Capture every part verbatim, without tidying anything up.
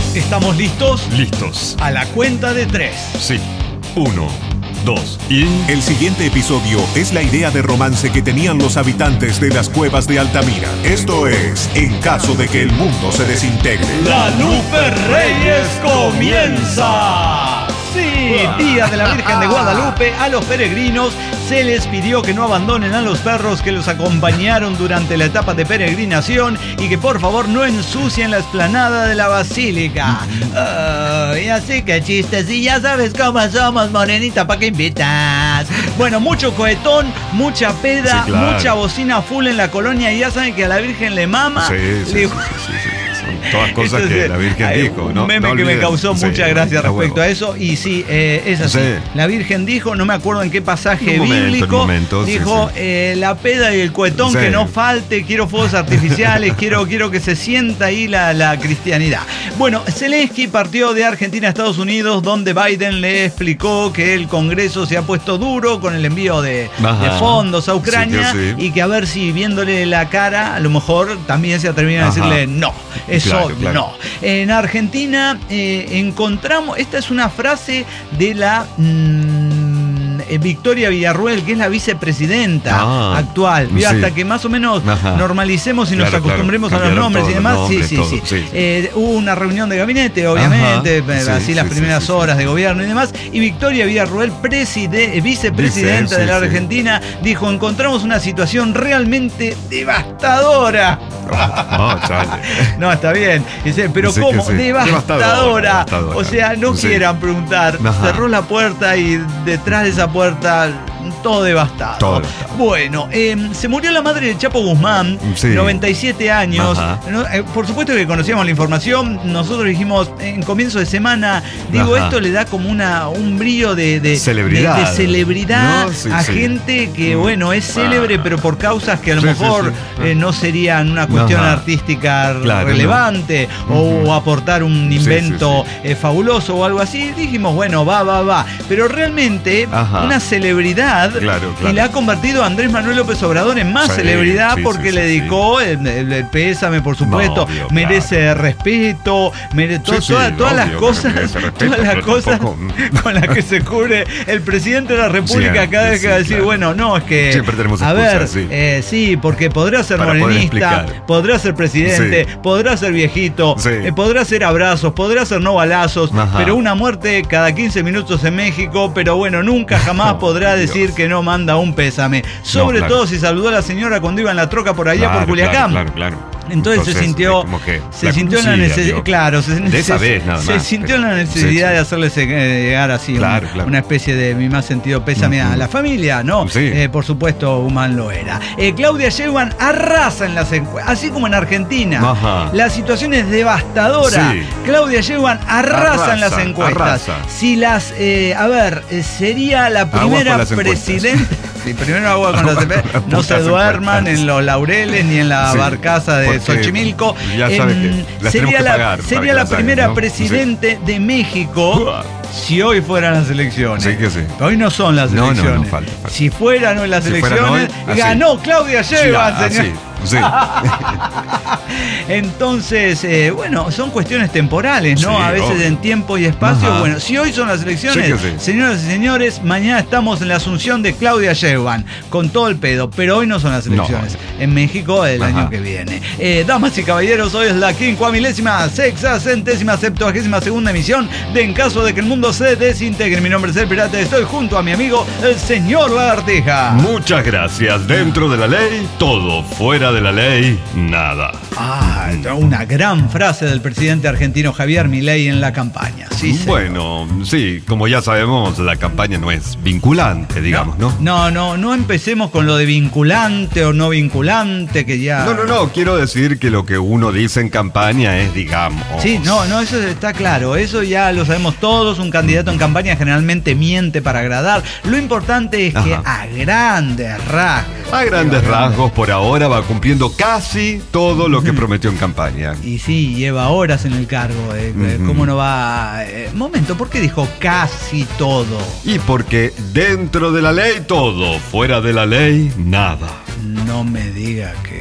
¿Estamos listos? Listos. A la cuenta de tres. Sí. Uno, dos y... El siguiente episodio es la idea de romance que tenían los habitantes de las cuevas de Altamira. Esto es En caso de que el mundo se desintegre. La Lupe Reyes comienza. Sí, Día de la Virgen de Guadalupe. A los peregrinos se les pidió que no abandonen a los perros que los acompañaron durante la etapa de peregrinación y que por favor no ensucien la explanada de la basílica. Oh, y así que chistes, y ya sabes cómo somos, morenita, ¿para qué invitas? Bueno, mucho cohetón, mucha peda, Sí, claro. mucha bocina full en la colonia, y ya saben que a la Virgen le mama. Sí, sí, Le- sí, sí, sí, sí. Son todas cosas Entonces, que la Virgen hay dijo, un ¿no? meme no que me olviden. causó Sí, mucha gracia a respecto huevo. a eso. Y sí, eh, es así. Sí. La Virgen dijo, no me acuerdo en qué pasaje En un momento, bíblico, en un momento, sí, dijo, sí. eh, la peda y el cuetón, Sí. que no falte, quiero fuegos artificiales, quiero, quiero que se sienta ahí la, la cristianidad. Bueno, Zelensky partió de Argentina a Estados Unidos, donde Biden le explicó que el Congreso se ha puesto duro con el envío de, Ajá. de fondos a Ucrania, Sí, que sí. y que a ver si viéndole la cara, a lo mejor también se atrevían a Ajá. decirle no, eso Claro, claro. no. En Argentina eh, encontramos, esta es una frase de la mm, eh, Victoria Villarruel, que es la vicepresidenta Ah, actual. ¿Vio? sí. Hasta que más o menos Ajá. normalicemos y nos Claro, acostumbremos claro. a los Cambiaron nombres y todos demás. los Sí, nombres, sí, todo, sí. sí. Eh, hubo una reunión de gabinete, obviamente, Ajá. eh, Sí, así las sí, primeras sí, sí, horas sí. de gobierno y demás. Y Victoria Villarruel, preside- eh, vicepresidenta Dice, de la sí, sí. Argentina, dijo: encontramos una situación realmente devastadora. Ah, chale. No, está bien. Dice, pero Sí, ¿cómo? que sí. Devastadora. Devastadora, devastadora. O sea, no Sí. quieran preguntar. Ajá. Cerró la puerta y detrás de esa puerta todo devastado. Todo devastado. Bueno, eh, se murió la madre de Chapo Guzmán, Sí. noventa y siete años. Ajá. No, eh, por supuesto que conocíamos la información. Nosotros dijimos en comienzo de semana, digo, Ajá. esto le da como una, un brillo de, de Celebridad. de, de celebridad ¿No? Sí, a sí. gente que, Mm. bueno, es célebre, Ah. pero por causas que a lo Sí, sí, mejor sí. eh, no serían una cuestión Ajá. artística Claro, relevante, no. o Ujú. aportar un Sí, invento sí, eh, fabuloso o algo así. Dijimos, bueno, va, va, va. Pero realmente Ajá. una celebridad, Claro, claro. y la ha convertido a Andrés Manuel López Obrador en más Sí, celebridad, sí, porque sí, le sí, dedicó el, el- el pésame, por supuesto, Obvio, merece respeto, mere- to- Sí, sí, toda- todas las obvio que cosas, merece respeto, todas las pero cosas tampoco- con las que se cubre el presidente de la República. Siempre, Cada vez que va a sí, decir, claro. bueno, no, es que Siempre tenemos a ver, excusas, sí. eh, sí, porque podrá ser Para poder morenista, explicar. podrá ser presidente, Sí. podrá ser viejito, Sí. eh, podrá ser abrazos, podrá ser no balazos, Ajá. pero una muerte cada quince minutos en México, pero bueno, nunca jamás Oh, podrá Dios. decir que no manda un pésame. Sobre claro. todo si saludó a la señora cuando iba en la troca por allá Claro, por Culiacán. Claro, claro, claro. Entonces, se sintió, es como que se la sintió en la conocía, necesidad, digo. claro, se, De esa se- vez nada se más, sintió pero- la necesidad sí, sí. de hacerle se- eh, llegar así Claro, un- claro. una especie de mi más sentido pésame a Ujú. la familia, ¿no? Sí. Eh, por supuesto, Guzmán lo era. Eh, Claudia Sheinbaum arrasa en las encuestas, así como en Argentina. Ajá. La situación es devastadora. Sí. Claudia Sheinbaum arrasa, en las Arrasa, encuestas. arrasa. Si las, eh, a ver, eh, sería la Aguas primera con las encuestas. presidenta. Sí, primero agua con Aguas las con encuestas. las No se putas duerman encuestas. en los laureles ni en la Sí, barcaza de porque Xochimilco. ya sabe Em, que las sería tenemos que la, pagar para sería que la las hagan, primera ¿no? presidente de México Uah. si hoy fueran las elecciones. Sí que sí. Hoy no son las No, no, no, elecciones. falta, falta. Si fueran hoy las Si fueran elecciones, hoy, así. ganó Claudia Sheinbaum, Sí, señor. así, sí. Entonces, eh, bueno, son cuestiones temporales, ¿no? Sí, a veces obvio. en tiempo y espacio. Ajá. Bueno, si hoy son las elecciones, Sí que sí. señoras y señores, mañana estamos en la asunción de Claudia Sheinbaum, con todo el pedo, pero hoy no son las No. elecciones. En México el Ajá. año que viene. Eh, damas y caballeros, hoy es la quincuamilésima, sexagésima, septuagésima segunda emisión de En caso de que el mundo se desintegre. Mi nombre es El Pirata, estoy junto a mi amigo, el señor Lagartija. Muchas gracias. Dentro de la ley, todo. Fuera de la ley, nada. Ah, una gran frase del presidente argentino Javier Milei en la campaña. Sí, señor. Bueno, sí, como ya sabemos, la campaña no es vinculante, digamos, ¿no? No, no, no empecemos con lo de vinculante o no vinculante, que ya... No, no, no, quiero decir que lo que uno dice en campaña es, digamos... Sí, no, no, eso está claro, eso ya lo sabemos todos, un candidato en campaña generalmente miente para agradar. Lo importante es que Ajá. a grandes rasgos... A grandes rasgos, por ahora va cumpliendo casi todo lo que prometió en campaña. Y sí, lleva horas en el cargo, eh, Ujú. ¿cómo no va? Eh, momento, ¿por qué dijo casi todo? Y porque dentro de la ley todo, fuera de la ley nada. No me diga que...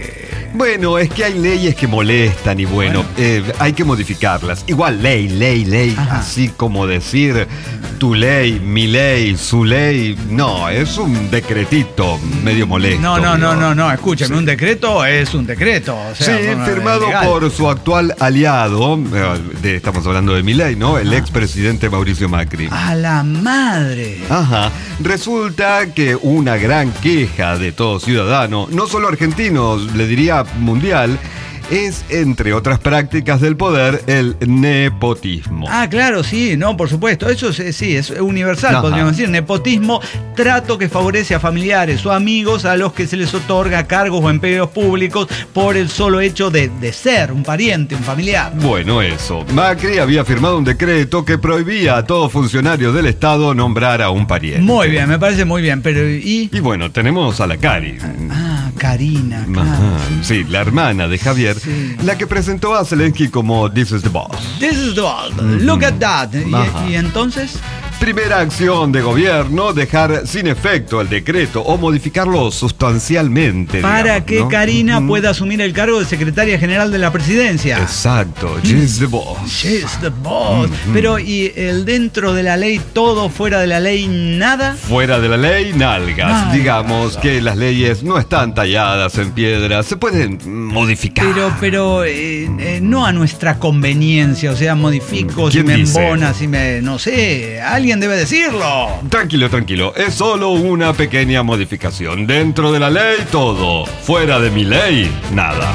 Bueno, es que hay leyes que molestan y bueno, bueno. Eh, hay que modificarlas. Igual ley, ley, ley, Ajá. así como decir tu ley, mi ley, su ley. No, es un decretito medio molesto. No, no, no, no, no, escúchame, sí. un decreto es un decreto. O sea, sí, firmado legal. por su actual aliado, de, estamos hablando de Milei, ¿no? El expresidente Mauricio Macri. ¡A la madre! Ajá. Resulta que una gran queja de todo ciudadano, no solo argentino, le diría mundial, es, entre otras prácticas del poder, el nepotismo. Ah, claro, sí, no, por supuesto. Eso es, sí, es universal, Ajá. podríamos decir. Nepotismo, trato que favorece a familiares o amigos a los que se les otorga cargos o empleos públicos por el solo hecho de, de ser un pariente, un familiar. Bueno, eso. Macri había firmado un decreto que prohibía a todo funcionario del Estado nombrar a un pariente. Muy bien, me parece muy bien, pero ¿y? Y bueno, tenemos a la Cari. Ah, Karina. Ajá, sí, la hermana de Javier. Sí. La que presentó a Zelensky como This is the boss. This is the boss. Mm-hmm. Look at that. ¿Y, ¿Y entonces? Primera acción de gobierno, dejar sin efecto el decreto o modificarlo sustancialmente. Para digamos, que ¿no? Karina mm-hmm. pueda asumir el cargo de secretaria general de la presidencia. Exacto. She's the boss. She's the boss. Mm-hmm. Pero, ¿y el dentro de la ley todo, fuera de la ley nada? Fuera de la ley, nalgas. Ay, Digamos nada. que las leyes no están talladas en piedra, se pueden modificar. Pero, pero eh, eh, no a nuestra conveniencia, o sea, modifico, si me embona, si me, no sé, alguien debe decirlo. Tranquilo, tranquilo, es solo una pequeña modificación. Dentro de la ley, todo. Fuera de mi ley, nada.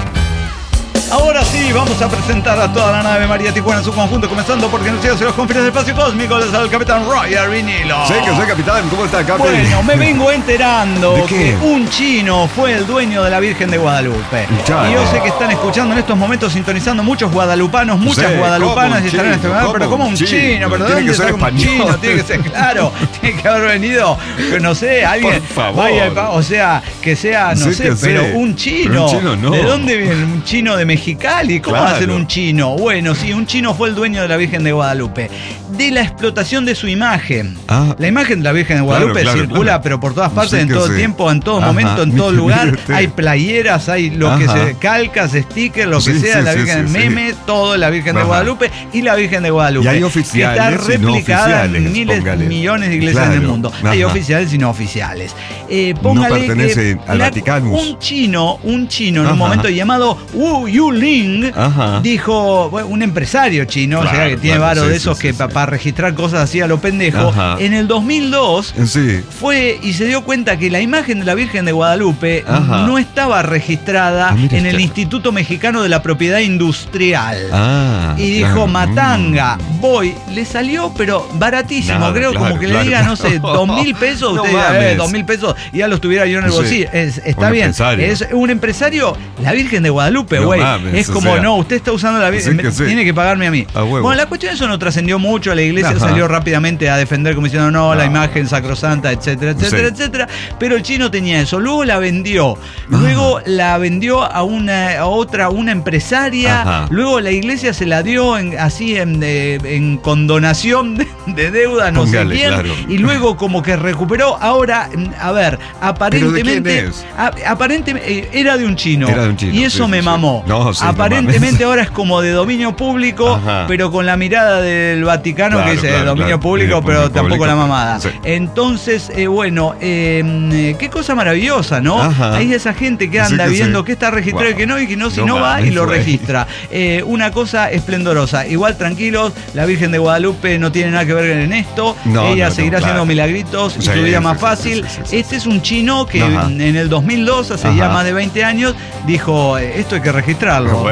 Ahora sí, vamos a presentar a toda la nave María Tijuana en su conjunto, comenzando porque nos llega hacia los confines del espacio cósmico, les al capitán Roger Vinilo. Sí, que soy capitán, ¿cómo está, capitán? Bueno, me vengo enterando que un chino fue el dueño de la Virgen de Guadalupe. Chale. Y yo sé que están escuchando en estos momentos, sintonizando muchos guadalupanos, muchas sí, guadalupanas y estarán en este momento, pero como un chino, chino pero tiene que ser español. Chino, tiene que ser, claro, tiene que haber venido, no sé, alguien, por favor. Vaya, o sea, que sea, no sí, sé, pero sé. un chino. Pero un chino no. ¿De dónde viene un chino de Mexicali? ¿Cómo claro. va a ser un chino? Bueno, sí, un chino fue el dueño de la Virgen de Guadalupe. De la explotación de su imagen. Ah, la imagen de la Virgen de Guadalupe claro, claro, circula, claro. pero por todas partes, sí en todo sí. tiempo, en todo Ajá. momento, en todo lugar. Hay playeras, hay lo Ajá. que se calcas, stickers, lo que sí, sea, sí, la Virgen sí, sí, meme, sí. todo la Virgen Ajá. de Guadalupe y la Virgen de Guadalupe. Y hay oficiales que está replicada no en miles, póngale. millones de iglesias claro. en el mundo. Ajá. Hay oficiales y no oficiales. Eh, no pertenece al la, Vaticano. Un chino, un chino en Ajá. un momento llamado Wu Yuling Ajá. dijo, bueno, un empresario chino, claro, o sea, que tiene claro, varo sí, de esos sí, que sí, para pa registrar cosas así a lo pendejo, Ajá. en el dos mil dos sí. fue y se dio cuenta que la imagen de la Virgen de Guadalupe Ajá. no estaba registrada ah, en el Instituto Mexicano de la Propiedad Industrial. Ah, y dijo, claro. matanga, voy, le salió, pero baratísimo, Nada, creo, claro, como que claro, le diga, claro. no sé, dos mil pesos, no usted diga, eh, dos mil pesos, y ya los tuviera yo en el sí. bolsillo. Es, está un bien, empresario. Es un empresario, la Virgen de Guadalupe, güey. No es como, sea, no, usted está usando la Virgen, sí que sí. tiene que pagarme a mí. A bueno, la cuestión de eso no trascendió mucho, la iglesia Ajá. salió rápidamente a defender como diciendo, no, no. la imagen sacrosanta, etcétera, etcétera, sí. etcétera, pero el chino tenía eso. Luego la vendió, luego ah. la vendió a una a otra, una empresaria, Ajá. luego la iglesia se la dio en, así en, de, en condonación de, de deuda, no Póngale, sé quién, claro. y luego como que recuperó. Ahora, a ver, aparentemente, a, aparentemente era de un chino, era de un chino y eso sí, me sí, mamó. No, sí, aparentemente no ahora es como de dominio público, Ajá. pero con la mirada del Vaticano claro, que dice claro, dominio claro, público, eh, pero tampoco público, la mamada. Sí. Entonces, eh, bueno, eh, qué cosa maravillosa, ¿no? Ajá. Hay esa gente que anda sí que viendo sí. que está registrado wow. y que no, y que no, si no, no va y lo registra. Eh, una cosa esplendorosa. Igual tranquilos, la Virgen de Guadalupe no tiene nada que ver en esto. No, Ella no, seguirá no, claro. haciendo milagritos y sí, su vida sí, más sí, fácil. Sí, sí, sí, este sí. es un chino que Ajá. en el dos mil dos, hace Ajá. ya más de veinte años, dijo, esto hay que registrarlo.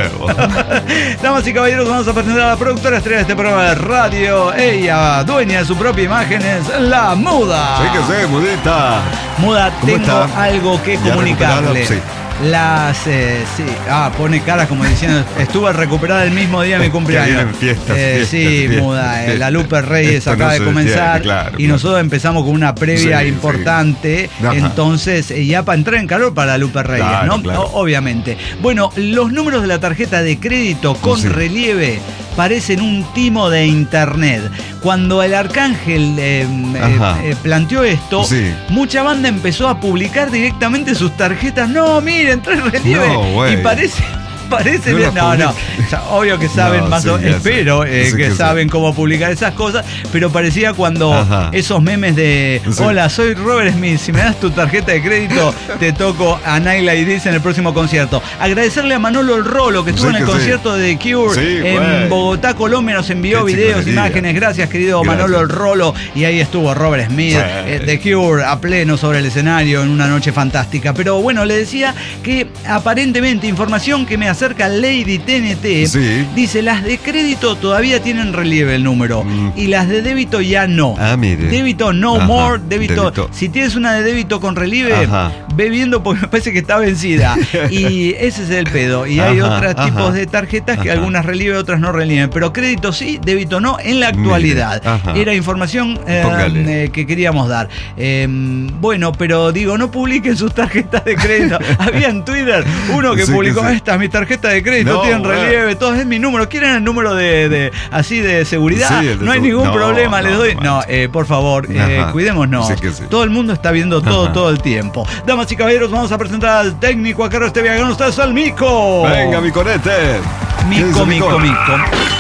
Damas y caballeros, vamos a presentar a la productora estrella de este programa de radio. Ella, dueña de su propia imagen, es la Muda. Sí que sé, Mudita. Muda, tengo está? algo que comunicarle. Sí. Las, eh, sí, ah, pone caras como diciendo, estuve recuperada el mismo día de mi cumpleaños. Fiestas, eh, fiestas, sí, fiestas, Muda, fiestas. Eh, la Lupe Reyes Esto acaba no de comenzar claro, y claro. nosotros empezamos con una previa sí, importante, sí. entonces eh, ya para entrar en calor para la Lupe Reyes, claro, ¿no? Claro. O, obviamente. Bueno, los números de la tarjeta de crédito con sí. relieve parecen un timo de internet. cuando el Arcángel eh, eh, planteó esto, sí. mucha banda empezó a publicar directamente sus tarjetas. No, miren, trae relieve. No, y parece... Parece bien, no, no, o sea, obvio que saben no, más sí, o menos, espero eh, sí, que, que saben sí. cómo publicar esas cosas, pero parecía cuando Ajá. esos memes de sí. hola, soy Robert Smith, si me das tu tarjeta de crédito te toco a Naila y Diz en el próximo concierto. Agradecerle a Manolo El Rolo que estuvo sí, en el concierto sí. de The Cure sí, en güey. Bogotá, Colombia, nos envió Qué videos, imágenes, gracias querido gracias. Manolo El Rolo, y ahí estuvo Robert Smith, sí. eh, The Cure a pleno sobre el escenario en una noche fantástica. Pero bueno, le decía que aparentemente información que me hace acerca Lady T N T, sí. dice, las de crédito todavía tienen relieve el número mm. y las de débito ya no. Ah, mire. Débito no Ajá. more, débito, débito. Si tienes una de débito con relieve, Ajá. ve viendo porque me parece que está vencida. Y ese es el pedo. Y hay Ajá. otros Ajá. tipos de tarjetas que Ajá. algunas relieve, otras no relieve. Pero crédito sí, débito no en la actualidad. Era información eh, eh, que queríamos dar. Eh, bueno, pero digo, no publiquen sus tarjetas de crédito. Había en Twitter uno que sí, publicó, que sí. esta es mi tarjeta de crédito, no, tienen relieve, bueno. todos es mi número. ¿Quieren el número de, de así de seguridad? Sí, de no hay ningún no, problema, no, les doy. No, eh, por favor, eh, cuidémonos. Sí sí. Todo el mundo está viendo todo, Ajá. todo el tiempo. Damas y caballeros, vamos a presentar al técnico a cargo de este viaje. ¿Dónde está el Mico? Venga, mi conete. Mico, Mico, Mico.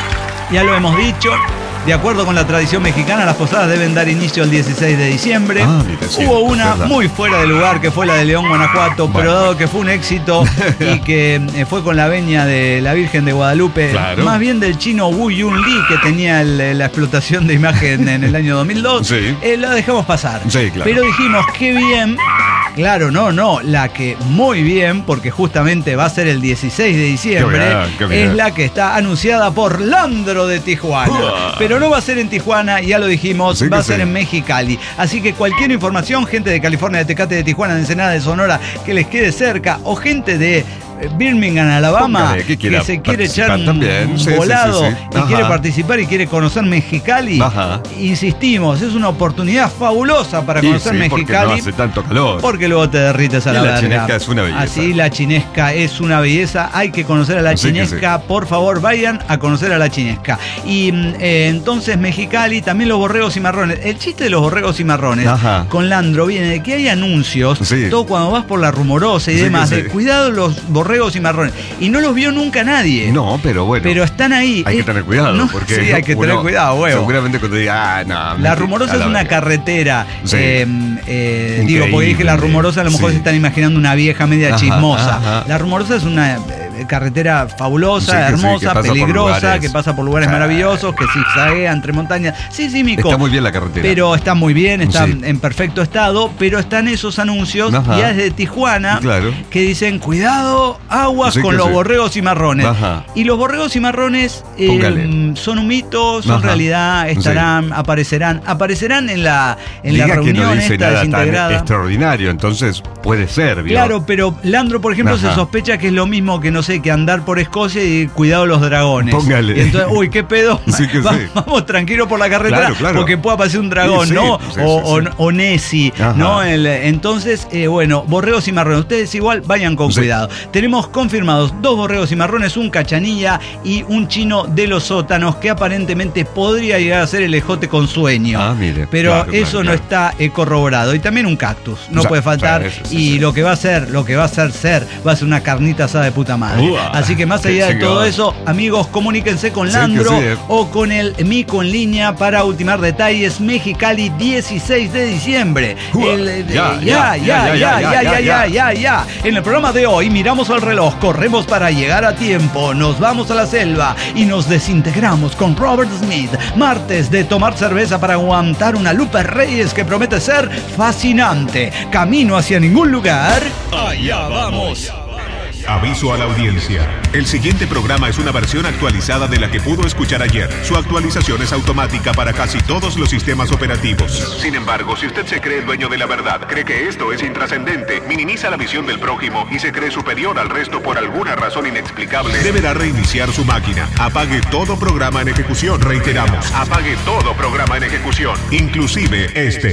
Ya lo hemos dicho. De acuerdo con la tradición mexicana, las posadas deben dar inicio el dieciséis de diciembre. Ah, sí, Hubo una muy fuera de lugar, que fue la de León, Guanajuato, bueno. pero dado que fue un éxito y que fue con la venia de la Virgen de Guadalupe, claro. más bien del chino Wu Yun Lee, que tenía el, la explotación de imagen en el año dos mil dos, sí. eh, la dejamos pasar. Sí, claro. Pero dijimos, qué bien. Claro, no, no, la que muy bien, porque justamente va a ser el dieciséis de diciembre, qué bien, qué bien. es la que está anunciada por Landro de Tijuana. Uh. Pero no va a ser en Tijuana, ya lo dijimos, sí va a ser sí. en Mexicali. Así que cualquier información, gente de California, de Tecate, de Tijuana, de Ensenada, de Sonora, que les quede cerca, o gente de Birmingham, Alabama, Póngale, que, que se quiere echar un también. volado sí, sí, sí, sí. y Ajá. quiere participar y quiere conocer Mexicali, Ajá. insistimos, es una oportunidad fabulosa para conocer sí, Mexicali. Porque no hace tanto calor. Porque luego te derrites a y la, la verga. La chinesca es una belleza. Así la chinesca es una belleza. Hay que conocer a la Así chinesca. Sí. Por favor, vayan a conocer a la chinesca. Y eh, entonces Mexicali, también los borregos y marrones. El chiste de los borregos y marrones Ajá. con Landro viene de que hay anuncios, sí. todo cuando vas por la Rumorosa y sí, demás, de sí. cuidado los borregos y marrones. Y no los vio nunca nadie. No, pero bueno. Pero están ahí. Hay eh, que tener cuidado. No, porque sí, hay que tener cuidado, huevo. Seguramente cuando diga, ah, no. La Rumorosa es una carretera. Sí. Eh, eh, digo, porque dije la Rumorosa, a lo mejor sí. se están imaginando una vieja media ajá, chismosa. Ajá. La Rumorosa es una eh, carretera fabulosa, sí, hermosa, sí, que peligrosa, que pasa por lugares ah. maravillosos, que zigzaguea entre montañas. Sí, sí, Mico. Está muy bien la carretera. Pero está muy bien, está sí. en perfecto estado, pero están esos anuncios ajá. ya desde Tijuana claro. que dicen, cuidado, aguas sí, con los sí. borregos y marrones. Ajá. Y los borregos y marrones eh, son un mito, son Ajá. realidad, estarán, sí. aparecerán, aparecerán en la, en Diga la reunión que no dice esta nada desintegrada. Tan extraordinario, entonces puede ser, ¿vio? Claro, pero Landro, por ejemplo, Ajá. se sospecha que es lo mismo que, no sé, que andar por Escocia y cuidado los dragones. Póngale. Y entonces, uy, qué pedo. Sí que Va, sí. Vamos tranquilo por la carretera claro, claro. porque puede aparecer un dragón, sí, ¿no? Sí, sí, o, sí, sí. o, o Nessie, Ajá. ¿no? El, entonces, eh, bueno, borregos y marrones. Ustedes igual vayan con sí. cuidado. Tenemos confirmados dos borregos y marrones, un cachanilla y un chino de los sótanos que aparentemente podría llegar a ser el ejote con sueño. Ah, mire. Pero claro, eso claro, no claro. está eh, corroborado. Y también un cactus. No o sea, puede faltar. Claro, eso, sí, y sí. lo que va a ser, lo que va a ser ser, va a ser una carnita asada de puta madre. Uh, Así que más allá de todo eso, amigos, comuníquense con Landro sí, sí, o con el Mico en línea para ultimar detalles. Mexicali, dieciséis de diciembre. Uh, el, ya, ya, ya, ya, ya, ya, ya, ya, ya, ya. En el programa de hoy miramos al reloj, corremos para llegar a tiempo, nos vamos a la selva y nos desintegramos con Robert Smith. Martes de tomar cerveza para aguantar una Lupe Reyes que promete ser fascinante. Camino hacia ningún lugar. Allá vamos. Aviso a la audiencia. El siguiente programa es una versión actualizada de la que pudo escuchar ayer. Su actualización es automática para casi todos los sistemas operativos. Sin embargo, si usted se cree el dueño de la verdad, cree que esto es intrascendente, minimiza la visión del prójimo y se cree superior al resto por alguna razón inexplicable, deberá reiniciar su máquina. Apague todo programa en ejecución. Reiteramos, apague todo programa en ejecución, inclusive este.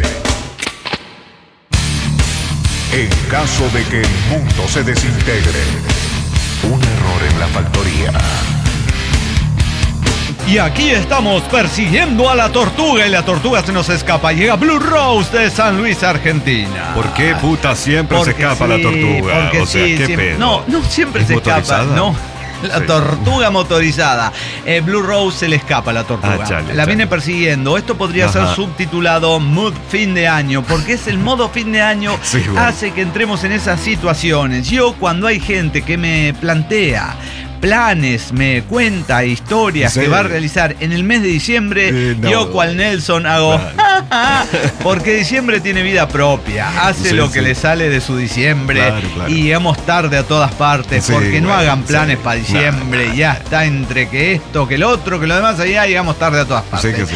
En caso de que el mundo se desintegre, un error en la factoría. Y aquí estamos persiguiendo a la tortuga y la tortuga se nos escapa. Llega Blue Rose de San Luis, Argentina. ¿Por qué puta siempre Porque se escapa sí, la tortuga? Porque o sea, sí, ¿qué siempre, pedo? no, no siempre ¿Es se escapa, motorizada? no. La Sí. tortuga motorizada. Eh, Blue Rose se le escapa a la tortuga. Ah, chale, la chale. viene persiguiendo. Esto podría Ajá. ser subtitulado Mood Fin de Año, porque es el modo fin de año Sí, bueno. hace que entremos en esas situaciones. Yo, cuando hay gente que me plantea planes, me cuenta historias Sí. que va a realizar en el mes de diciembre, Eh, no. yo cual Nelson hago porque diciembre tiene vida propia, hace Sí, lo que sí. le sale de su diciembre. Claro, claro. Y llegamos tarde a todas partes, Sí, porque no bueno, hagan planes sí. para diciembre. No, no, Ya no. está entre que esto, que el otro, que lo demás, allá llegamos tarde a todas partes. Sí que sí.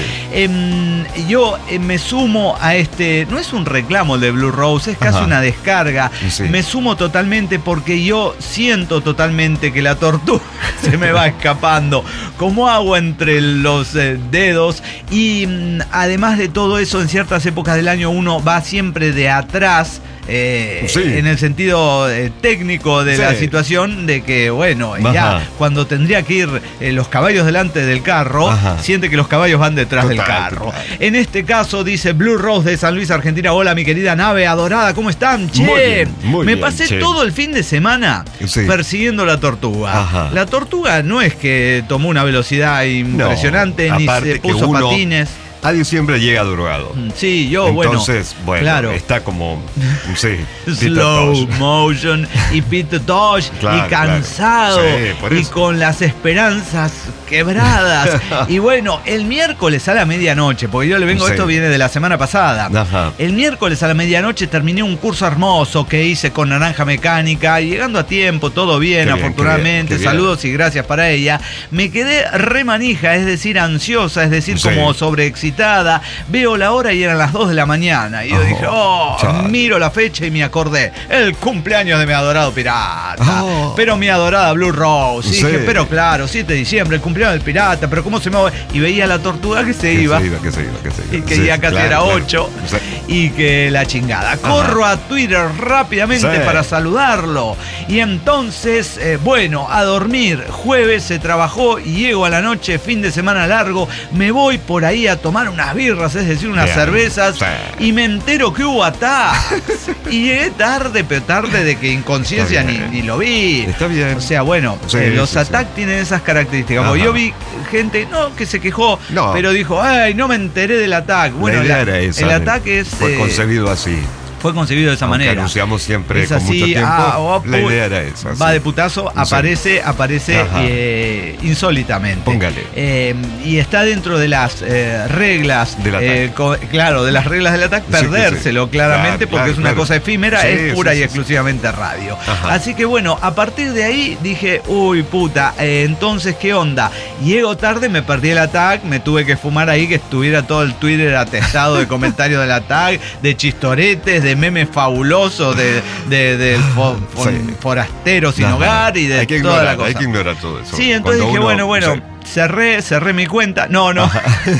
Em, yo eh, me sumo a este, no es un reclamo el de Blue Rose, es casi Ajá. una descarga. Sí. Me sumo totalmente porque yo siento totalmente que la tortuga se me va escapando como agua entre los eh, dedos. Y mm, además de todo eso, en ciertas épocas del año uno va siempre de atrás. Eh, Sí. En el sentido eh, técnico de Sí. la situación, de que bueno, Ajá. ya cuando tendría que ir eh, los caballos delante del carro, Ajá. siente que los caballos van detrás Total, del carro. total. En este caso dice Blue Rose de San Luis, Argentina: hola mi querida nave adorada, ¿cómo están? Che, Muy bien, muy me bien, pasé che. todo el fin de semana Sí. persiguiendo la tortuga. Ajá. La tortuga no es que tomó una velocidad impresionante, No, ni aparte se que puso uno patines. A diciembre llega drogado. Sí, yo, Entonces, bueno, bueno, claro. está como, sí, Slow Peter Tosh. motion y Peter Tosh Claro, y cansado claro. Sí, por y eso. con las esperanzas quebradas. Y bueno, el miércoles a la medianoche, porque yo le vengo, Sí. esto viene de la semana pasada. Ajá. El miércoles a la medianoche terminé un curso hermoso que hice con Naranja Mecánica, y llegando a tiempo, todo bien, Qué bien, afortunadamente. qué bien, qué bien. Saludos y gracias para ella. Me quedé remanija, es decir, ansiosa, es decir, Sí. como sobreexcitada. Veo la hora y eran las dos de la mañana. Y yo Oh, dije, oh, chale. miro la fecha y me acordé. El cumpleaños de mi adorado pirata. Oh. Pero mi adorada Blue Rose. Y Sí. dije, pero claro, siete de diciembre, el cumpleaños del pirata. Pero ¿cómo se me va? Y veía la tortuga que se Que iba. se iba, que se iba, que se iba. Y que Sí, ya casi claro, era claro. ocho. Sí. Y que la chingada. Corro a Twitter rápidamente Sí. para saludarlo. Y entonces, eh, bueno, a dormir. Jueves se trabajó y llego a la noche, fin de semana largo. Me voy por ahí a tomar unas birras, es decir, unas Bien. cervezas. Sí. Y me entero que hubo attacks. Y llegué tarde, pero tarde de que inconsciencia Está ni, bien. ni lo vi. Está bien. O sea, bueno, Sí, eh, los sí, attacks sí. tienen esas características. Porque Ajá. yo vi gente, no, que se quejó, No. pero dijo, ay, no me enteré del ataque. Bueno, la idea la- era esa. el ¿no? ataque es, Fue eh, concebido así. fue concebido de esa Aunque manera. anunciamos siempre Es con así, mucho tiempo. ah, oh, la pu- idea era esa. Va sí. de putazo, Sí. aparece, aparece Ajá. eh, insólitamente. Póngale. Eh, y está dentro de las eh, reglas, Del ataque. eh, co- claro, de las reglas del ataque, Sí, que sí. perdérselo claramente, Claro, porque claro, es una claro. cosa efímera, Sí, es pura sí, y sí, exclusivamente radio. Ajá. Así que bueno, a partir de ahí dije, uy puta, eh, entonces ¿qué onda? Llego tarde, me perdí el ataque, me tuve que fumar ahí, que estuviera todo el Twitter atestado de comentarios del ataque, de chistoretes, de memes fabulosos, de, de, del fo- fo- Sí. forastero sin Ajá. hogar y de hay que toda ignorar, la cosa. Hay que ignorar todo eso. Sí, entonces Cuando dije, uno- bueno, bueno, sí. cerré, cerré mi cuenta. No, no.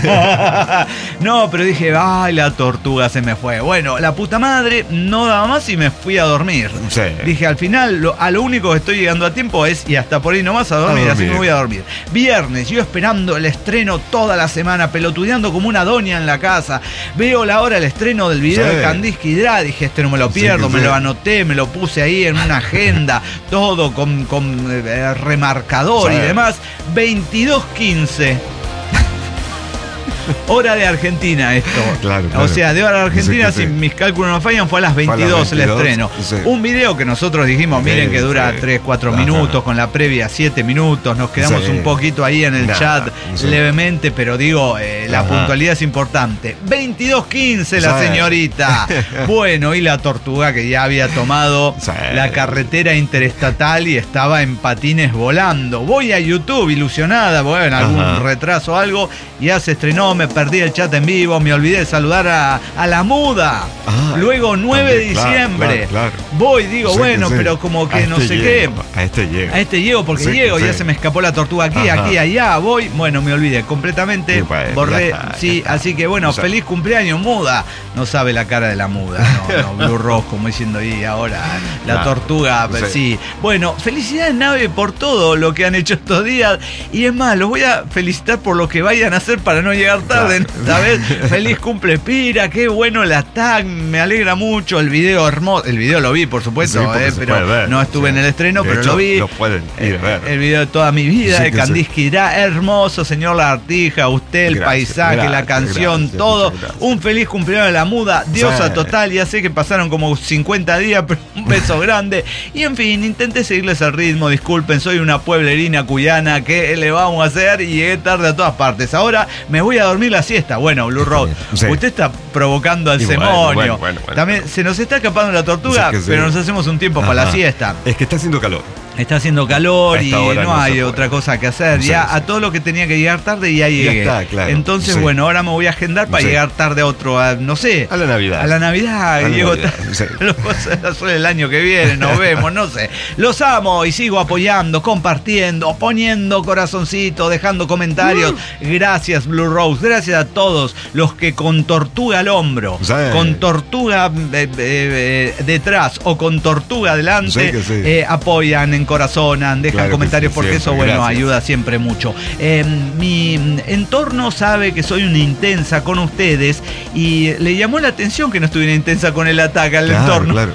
No, pero dije, ay, la tortuga se me fue. Bueno, la puta madre, no daba más y me fui a dormir. Sí. Dije, al final, lo- a lo único que estoy llegando a tiempo es, y hasta por ahí nomás, a dormir, A así dormir. me voy a dormir. Viernes, yo esperando el estreno toda la semana, pelotudeando como una doña en la casa. Veo la hora del estreno del video Sí. de Candice Kidra, dije, este no me lo Sí, pierdo, que me sí. lo anoté, me lo puse ahí en una agenda, todo con, con eh, remarcador Sí. y demás. veintidós quince. Hora de Argentina esto. Claro, claro. O sea, de hora de Argentina, Sí, sí, si sí. mis cálculos no fallan, fue a las Fue a las veintidós el veintidós, estreno. sí. Un video que nosotros dijimos, miren Sí, que dura sí. tres, cuatro Ajá. minutos, con la previa siete minutos, nos quedamos Sí. un poquito ahí en el Nada, chat sí. levemente, pero digo, eh, la Ajá. puntualidad es importante. veintidós quince la Sí. señorita. Bueno, y la tortuga que ya había tomado Sí. la carretera interestatal y estaba en patines volando. Voy a YouTube ilusionada, bueno, algún Ajá. retraso o algo, ya se estrenó, me me perdí el chat en vivo, me olvidé de saludar a, a la muda. Ah, Luego nueve de diciembre. Claro, claro, claro. Voy, digo, sí, bueno, sí. pero como que a no este sé llego, qué. A este llego. A este llego, porque sí, llego, sí. ya se me escapó la tortuga aquí, Ajá. aquí, allá, voy. Bueno, me olvidé completamente. Sí, pues, borré. Está, sí, así que bueno, o sea, feliz cumpleaños, muda. No sabe la cara de la muda, no, no, Blue Rose, como diciendo ahí ahora. La claro, tortuga, sí. sí. Bueno, felicidades, Nave, por todo lo que han hecho estos días. Y es más, los voy a felicitar por lo que vayan a hacer para no llegar tarde. Claro. ¿Sabes? Feliz cumple, Pira, qué bueno el tag, me alegra mucho. El video hermoso. El video lo vi, por supuesto, sí, eh, pero no estuve sí. en el estreno, de pero hecho, lo vi. Lo pueden ir a ver. El video de toda mi vida, sí, de Candice Irá, hermoso, señor Lagartija, usted, el gracias, paisaje, gracias, la canción, gracias, todo. Un feliz cumpleaños de la muda, diosa sí. total. Ya sé que pasaron como cincuenta días, pero un beso grande. Y en fin, intenté seguirles el ritmo, disculpen, soy una pueblerina cuyana, ¿qué le vamos a hacer? Y llegué tarde a todas partes. Ahora me voy a dormir la siesta. Bueno, Blue Rose, sí. usted está provocando al semonio. Bueno, bueno, bueno, bueno, También bueno. se nos está escapando la tortuga, sí, pero sí. nos hacemos un tiempo Ajá. para la siesta. Es que está haciendo calor. Está haciendo calor y no, no hay otra cosa que hacer. No sé, ya no sé. A todo lo que tenía que llegar tarde ya llegué. Ya está, claro. Entonces, sí. bueno, ahora me voy a agendar para sí. llegar tarde a otro, a, no sé. A la Navidad. A la Navidad. A la llego Navidad. Sí. el año que viene, nos vemos, no sé. Los amo y sigo apoyando, compartiendo, poniendo corazoncito, dejando comentarios. Uh. Gracias, Blue Rose. Gracias a todos los que con tortuga al hombro, sí. con tortuga eh, eh, detrás o con tortuga adelante, sí sí. Eh, apoyan, encorazonan, dejan claro comentarios sí, porque siempre. Eso, bueno, Gracias. Ayuda siempre mucho. Eh, mi entorno sabe que soy una intensa con ustedes y le llamó la atención que no estuviera intensa con el ataque al claro, entorno. Claro.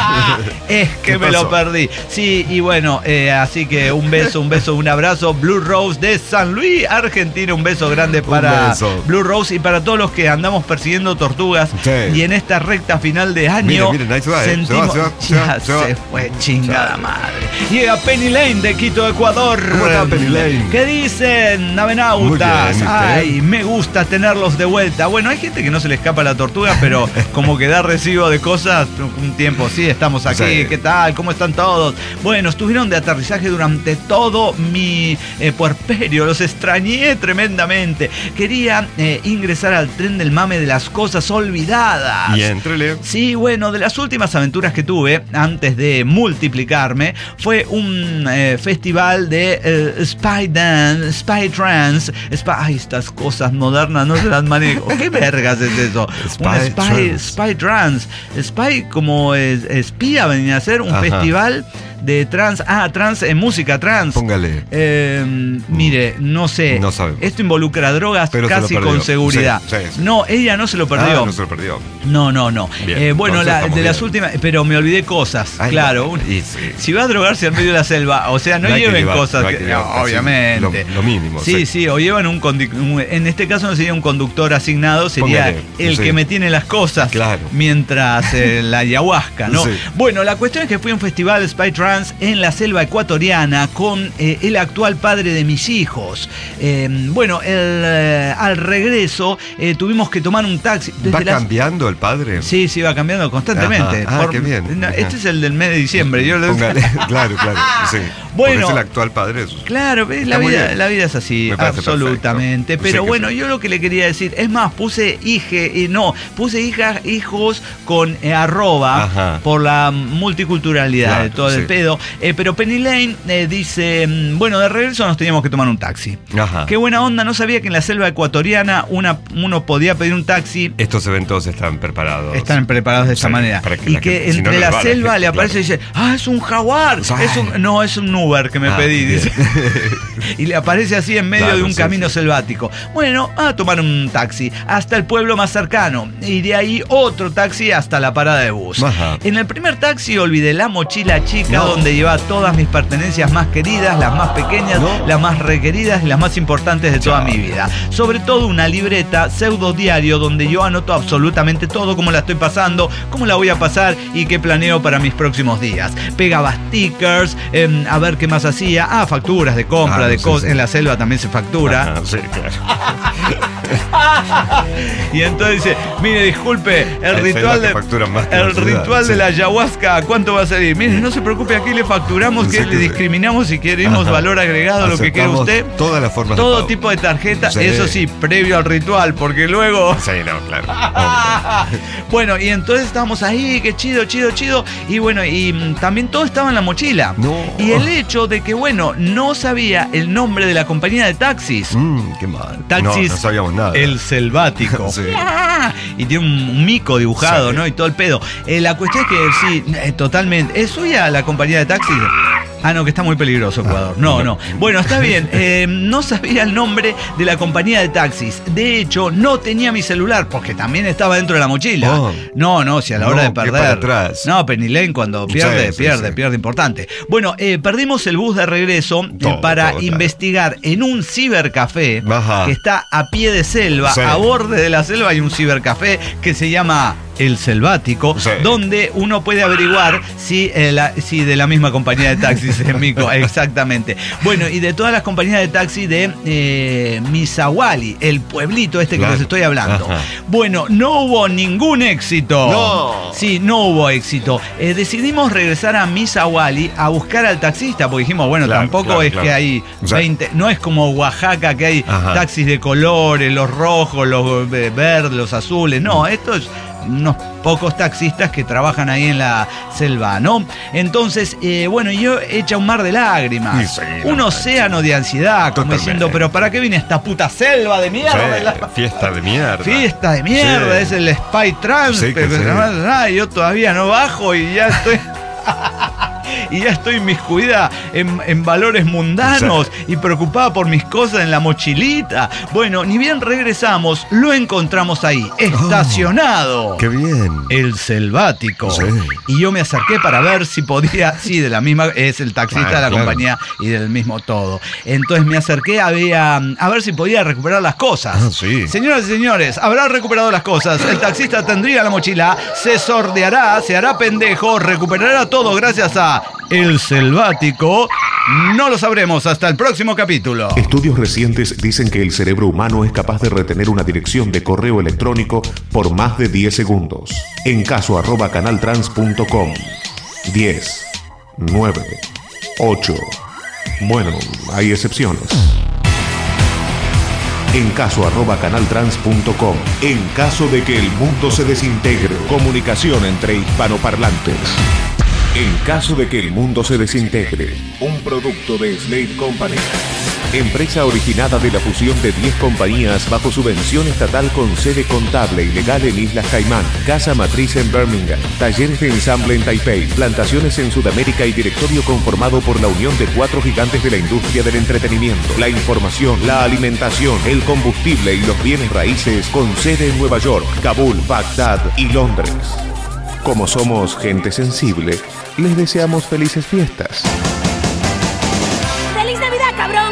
Es que me pasó? Lo perdí. Sí, y bueno, eh, así que un beso, un beso, un abrazo. Blue Rose de San Luis, Argentina. Un beso grande para beso. Blue Rose y para todos los que andamos persiguiendo tortugas. Sí. Y en esta recta final de año, miren, miren, va, sentimos... Se va, se va, se va, ya se, se fue, chingada madre. Llega Penny Lane de Quito, Ecuador. ¿Cómo está Penny Lane? ¿Qué dicen, navenautas? Bien, ay, me gusta tenerlos de vuelta. Bueno, hay gente que no se le escapa la tortuga, pero como que da recibo de cosas un tiempo. Sí, estamos aquí. Sí. ¿Qué tal? ¿Cómo están todos? Bueno, estuvieron de aterrizaje durante todo mi eh, puerperio. Los extrañé tremendamente. Quería eh, ingresar al tren del mame de las cosas olvidadas. Y entrele. Sí, bueno, de las últimas aventuras que tuve antes de multiplicarme fue un eh, festival de eh, Spy Dance, Spy Trance, Spy, ay, estas cosas modernas no se las manejo. ¿Qué vergas es eso? Spy, un Spy Trance. Spy Trance. Spy como eh, espía venía a ser un Ajá. festival de trans, ah, trans, en eh, música trans. Póngale. Eh, mire, no sé. No sabemos. Esto involucra drogas Pero casi con seguridad. Sí, sí, sí. No, ella no se lo perdió. Ah, no se lo perdió. No, no, no. Eh, bueno, la, de bien. Las últimas, pero me olvidé cosas. Ay, claro. No, sí. Si va a drogarse en medio de la selva, o sea, no, no lleven llevar, cosas. No que, que llevar, no, obviamente. Lo, lo mínimo. Sí, sí, sí, o llevan un, un. En este caso no sería un conductor asignado, sería Póngale, el sí. que me tiene las cosas. Claro. Mientras eh, la ayahuasca, ¿no? Sí. Bueno, la cuestión es que fui a un festival Spy Trance en la selva ecuatoriana con eh, el actual padre de mis hijos. Eh, bueno, el, eh, al regreso eh, tuvimos que tomar un taxi. ¿Va las... cambiando el padre? Sí, sí, va cambiando constantemente. Ajá. Ah, Por... qué bien. No, este es el del mes de diciembre. Yo Póngale. Claro, claro. Sí. Bueno, es el actual padre. Eso. Claro, la vida, la vida es así, absolutamente. Perfecto. Pero sí, bueno, sí. yo lo que le quería decir, es más, puse hije, eh, no, puse hijas, hijos con eh, arroba Ajá. por la multiculturalidad claro, de todo sí. el pedo. Eh, pero Penny Lane eh, dice, bueno, de regreso nos teníamos que tomar un taxi. Ajá. Qué buena onda, no sabía que en la selva ecuatoriana una, uno podía pedir un taxi. Estos eventos están preparados. Están preparados de esa sí, manera. Que y la que gente, entre si no la selva gente, le aparece claro. y dice, ah, es un jaguar. Es un, no, es un Uber que me ah, pedí. Dice. Y le aparece así en medio claro, de un sí, camino sí. selvático. Bueno, a tomar un taxi hasta el pueblo más cercano. Y de ahí otro taxi hasta la parada de bus. Ajá. En el primer taxi olvidé la mochila chica no. donde lleva todas mis pertenencias más queridas, las más pequeñas, no. las más requeridas y las más importantes de toda Chao. mi vida. Sobre todo una libreta pseudo diario donde yo anoto absolutamente todo, cómo la estoy pasando, cómo la voy a pasar y qué planeo para mis próximos días. Pegaba stickers, eh, a ver qué más hacía. Ah, facturas de compra, ah, de sí, cosas. Sí. En la selva también se factura. Ajá, sí, claro. Y entonces dice, mire, disculpe, el Esa ritual es la de que facturan más que el la ciudad, ritual sí. de la ayahuasca, ¿cuánto va a salir? Mire, no se preocupe, aquí le facturamos, que Sí, le que sí. discriminamos si queremos Ajá. valor agregado, lo que quiera Aceptamos usted. todas las formas de Todo pago. tipo de tarjeta, Sí. eso sí, previo al ritual, porque luego... Sí, no, claro. Bueno, y entonces estábamos ahí, qué chido, chido, chido. Y bueno, y mm, también todo estaba en la mochila. No. Y el hecho de que, bueno, no sabía el nombre de la compañía de taxis. Mm, qué mal. Taxis. No, no sabíamos nada. El Selvático. Sí. Ah, y tiene un, un mico dibujado, Sí. ¿no? Y todo el pedo. Eh, la cuestión es que sí, eh, totalmente. ¿Es suya la compañía de taxis? Ah, no, que está muy peligroso Ecuador. No, no. Bueno, está bien. Eh, no sabía el nombre de la compañía de taxis. De hecho, no tenía mi celular porque también estaba dentro de la mochila. Oh. No, no, si a la hora No, de que perder. para atrás. No, Penilén cuando pierde, Sí, sí, pierde, sí. pierde importante. Bueno, eh, perdimos el bus de regreso eh, Todo, para todo, claro. investigar en un cibercafé Ajá. que está a pie de selva, Sí. a borde de la selva hay un cibercafé que se llama El Selvático, Sí. donde uno puede averiguar si, eh, la, si de la misma compañía de taxis es Mico, exactamente. Bueno, y de todas las compañías de taxi de eh, Misawali, el pueblito este Claro. que les estoy hablando. Ajá. Bueno, no hubo ningún éxito. No. Sí, no hubo éxito. Eh, decidimos regresar a Misawali a buscar al taxista, porque dijimos, bueno, Claro, tampoco claro, es claro. que hay O sea, veinte, no es como Oaxaca que hay Ajá. taxis de colores, los rojos, los eh, verdes, los azules. No, esto es unos pocos taxistas que trabajan ahí en la selva, ¿no? Entonces, eh, bueno, yo echa un mar de lágrimas, Sí, sí, un no, océano de ansiedad, como Totalmente. diciendo, pero ¿para qué viene esta puta selva de mierda? Sí, La- fiesta de mierda. Fiesta de mierda, Sí. es el Spy Trans, Sí, que pero sí. ah, yo todavía no bajo y ya estoy. Y ya estoy inmiscuida en, en valores mundanos y preocupada por mis cosas en la mochilita. Bueno, ni bien regresamos, lo encontramos ahí, estacionado. Qué bien. El Selvático. Sí. Y yo me acerqué para ver si podía. Sí, de la misma. Es el taxista Claro, de la claro. compañía y del mismo todo. Entonces me acerqué a ver, a ver si podía recuperar las cosas. Ah, sí. Señoras y señores, habrá recuperado las cosas. El taxista tendría la mochila, se sordeará, se hará pendejo, recuperará todo gracias a El Selvático. No lo sabremos hasta el próximo capítulo. Estudios recientes dicen que el cerebro humano es capaz de retener una dirección de correo electrónico por más de diez segundos. En caso arroba canaltrans punto com. diez, nueve, ocho. Bueno, hay excepciones. En caso arroba canaltrans punto com. En caso de que el mundo se desintegre. Comunicación entre hispanoparlantes. En caso de que el mundo se desintegre, un producto de Slate Company. Empresa originada de la fusión de diez compañías bajo subvención estatal con sede contable y legal en Islas Caimán, casa matriz en Birmingham, talleres de ensamble en Taipei, plantaciones en Sudamérica y directorio conformado por la unión de cuatro gigantes de la industria del entretenimiento, la información, la alimentación, el combustible y los bienes raíces con sede en Nueva York, Kabul, Bagdad y Londres. Como somos gente sensible, les deseamos felices fiestas. ¡Feliz Navidad, cabrón!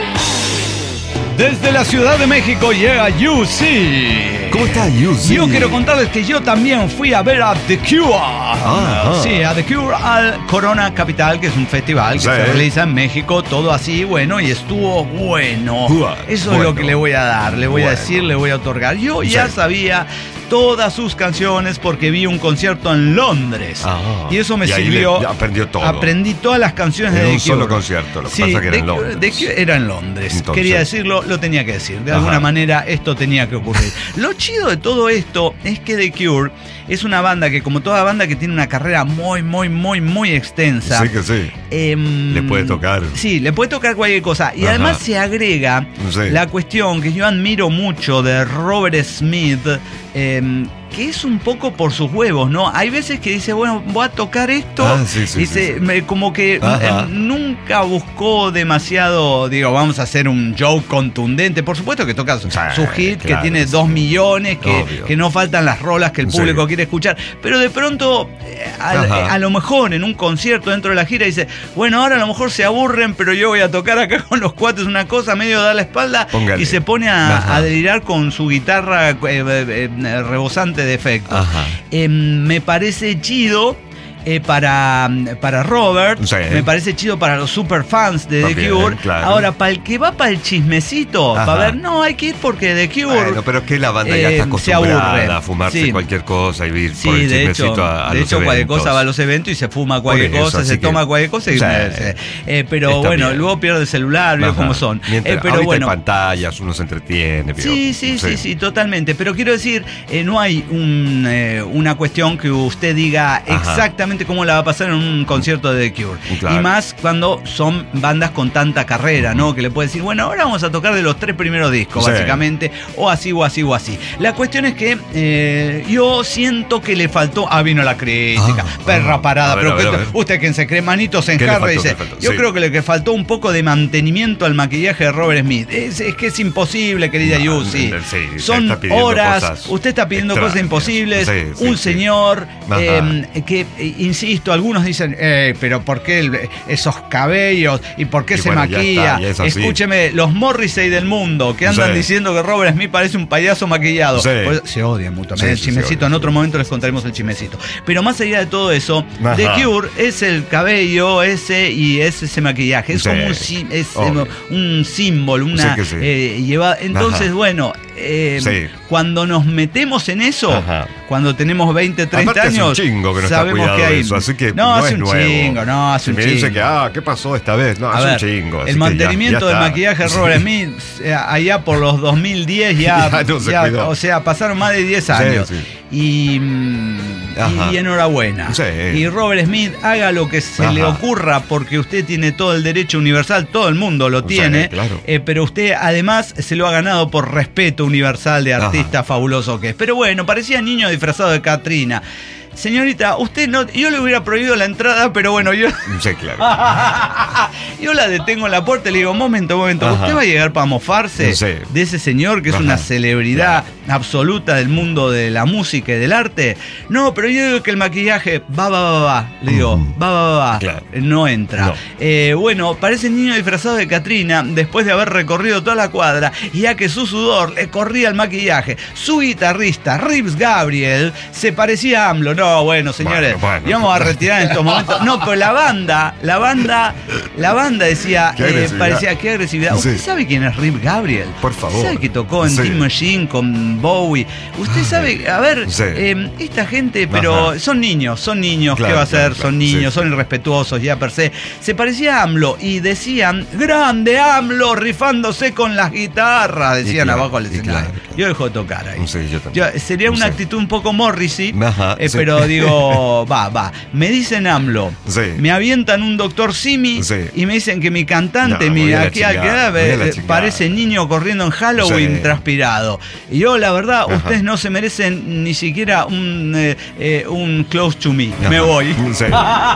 Desde la Ciudad de México llega U C. ¿Cómo está, Yuzi? Yo quiero contarles que yo también fui a ver a The Cure. Ah, sí, a The Cure al Corona Capital, que es un festival que Sí. se realiza en México, todo así, bueno, y estuvo bueno. Uah, Eso bueno. es lo que le voy a dar, le voy a Bueno. decir, le voy a otorgar. Yo ya Sí. sabía todas sus canciones porque vi un concierto en Londres. Ah, y eso me y ahí sirvió. le- aprendió todo. Aprendí todas las canciones En de un The Cure. solo concierto, lo que Sí, pasa que era The en Cure- Londres. The Cure era en Londres. Entonces. Quería decirlo, lo tenía que decir. De Ajá. alguna manera esto tenía que ocurrir. Lo chido de todo esto es que The Cure es una banda que, como toda banda que tiene una carrera muy, muy, muy, muy extensa. Sí que sí. em, Le puede tocar. Sí, le puede tocar cualquier cosa. Y Ajá. además se agrega Sí. la cuestión que yo admiro mucho de Robert Smith, em, que es un poco por sus huevos, ¿no? Hay veces que dice, bueno, voy a tocar esto. Ah, sí, sí, dice, sí, sí. me- como que Ajá. em, nunca buscó demasiado, digo, vamos a hacer un joke contundente. Por supuesto que toca su, Sí, su hit, que claro, tiene sí. dos millones, que, Obvio. que no faltan las rolas que el Sí. público quiere escuchar. Pero de pronto, eh, al- Ajá. a lo mejor en un concierto dentro de la gira dice, bueno, ahora a lo mejor se aburren, pero yo voy a tocar acá con los cuates una cosa, medio da la espalda. Póngale. Y se pone a, Ajá. a delirar con su guitarra eh, eh, eh, rebosante de efectos. Ajá. Eh, me parece chido. eh, para, para Robert, sí. me parece chido para los superfans de The También, Cure. claro. Ahora, para el que va para el chismecito, Ajá. para ver, no, hay que ir porque The Cure... Bueno, pero es que la banda ya eh, está se aburre. acostumbrada a fumarse Sí. cualquier cosa y ir Sí, por el de chismecito hecho, a, a de los hecho cualquier eventos. cosa va a los eventos y se fuma cualquier Por eso, cosa, así se que- toma cualquier cosa y Sí. eh, pero Está bueno, bien. luego pierde el celular, veo Ajá. cómo son. Mientras, Eh, pero ahorita bueno, hay pantallas, uno se entretiene. Pero, sí, sí, sí, sí, totalmente. Pero quiero decir, eh, no hay un, eh, una cuestión que usted diga Ajá. exactamente cómo la va a pasar en un concierto de The Cure. Claro. Y más cuando son bandas con tanta carrera, ¿no? Que le puede decir, bueno, ahora vamos a tocar de los tres primeros discos, Sí. básicamente, o así, o así, o así. La cuestión es que eh, yo siento que le faltó. Ah, vino la crítica, Ah, perra ah. parada. A ver, pero a ver, que- a ver. usted quien se cree manitos en ¿Qué le jarra faltó? dice, ¿Qué le faltó? yo Sí. creo que le que faltó un poco de mantenimiento al maquillaje de Robert Smith. Es, es que es imposible, querida No, Yusi. sí, se Son está pidiendo horas, cosas usted está pidiendo cosas extrañas. imposibles. Sí, sí, un sí. señor Ajá. eh, que, eh, insisto, algunos dicen, eh, pero ¿por qué el- esos cabellos? ¿Y por qué Y se bueno, ya maquilla? está, ya es así. Escúcheme, los Morrissey del mundo que andan Sí. diciendo que Robert Smith parece un payaso maquillado. Sí. Pues, se odian mutuamente. Sí, el sí, chismecito, se odian, en sí. otro momento les contaremos el chismecito. Pero más allá de todo eso, Ajá. The Cure es el cabello ese y es ese maquillaje. Es Sí. como un, sí- es, Obvio. eh, un símbolo, una Sí que sí. eh, lleva. Entonces, Ajá. bueno, eh, Sí. cuando nos metemos en eso, Ajá. cuando tenemos veinte, treinta Aparte hace un años, chingo que no está sabemos cuidado que hay. eso, así que no, no hace es un nuevo. chingo, no, hace Si un me chingo. dice que, ah, ¿qué pasó esta vez? No, A hace ver, un chingo. así el que mantenimiento ya- ya del está. maquillaje de Robert Smith, eh, allá por los dos mil diez ya, Ya no se ya, cuidó. o sea, pasaron más de diez años. sí. Y, mm, Ajá. y enhorabuena. Sí. Y Robert Smith, haga lo que se Ajá. le ocurra, porque usted tiene todo el derecho universal, todo el mundo lo Sí, tiene, claro. eh, pero usted además se lo ha ganado por respeto universal de artista Ajá. fabuloso que es. Pero bueno, parecía niño disfrazado de Katrina. Señorita, usted no, yo le hubiera prohibido la entrada, pero bueno, yo, Sí, claro. yo la detengo en la puerta y le digo, momento, momento, Ajá. ¿usted va a llegar para mofarse Sí. de ese señor que es Ajá. una celebridad absoluta del mundo de la música y del arte? No, pero yo digo que el maquillaje va, va, va, va. Le digo, Ujú. va, va, va, va. Claro. No entra. No. Eh, bueno, parece el niño disfrazado de Katrina después de haber recorrido toda la cuadra y ya que su sudor le corría el maquillaje. Su guitarrista, Reeves Gabriel, se parecía a AMLO. No, bueno, señores, Bueno, bueno. íbamos a retirar en estos momentos. No, pero la banda, la banda, la banda decía, Qué eh, agresividad. parecía, qué agresividad. ¿Usted Sí. sabe quién es Reeves Gabriel? Por favor. ¿Sabe que tocó en Sí. Team Machine con Bowie? Usted sabe, a ver, Sí. eh, esta gente, pero Ajá. son niños, son niños, Claro, ¿qué va a hacer? claro, Son claro, niños, sí. son irrespetuosos ya per se. Se parecía a AMLO y decían, grande AMLO, rifándose con las guitarras, decían claro, abajo del y escenario. claro, claro. Yo dejo de tocar ahí. Sí, yo también. Yo- sería una Sí. actitud un poco Morrissey, Ajá, eh, sí. pero digo, va, va. Me dicen AMLO, Sí. me avientan un doctor Simi Sí. y me dicen que mi cantante, No, mi voy a la aquí al chingada, que voy a la eh, chingada. parece niño corriendo en Halloween Sí. transpirado. Y yo, la verdad, Ajá. ustedes no se merecen ni siquiera un, eh, eh, un close to me. Ajá. Me voy. Sí.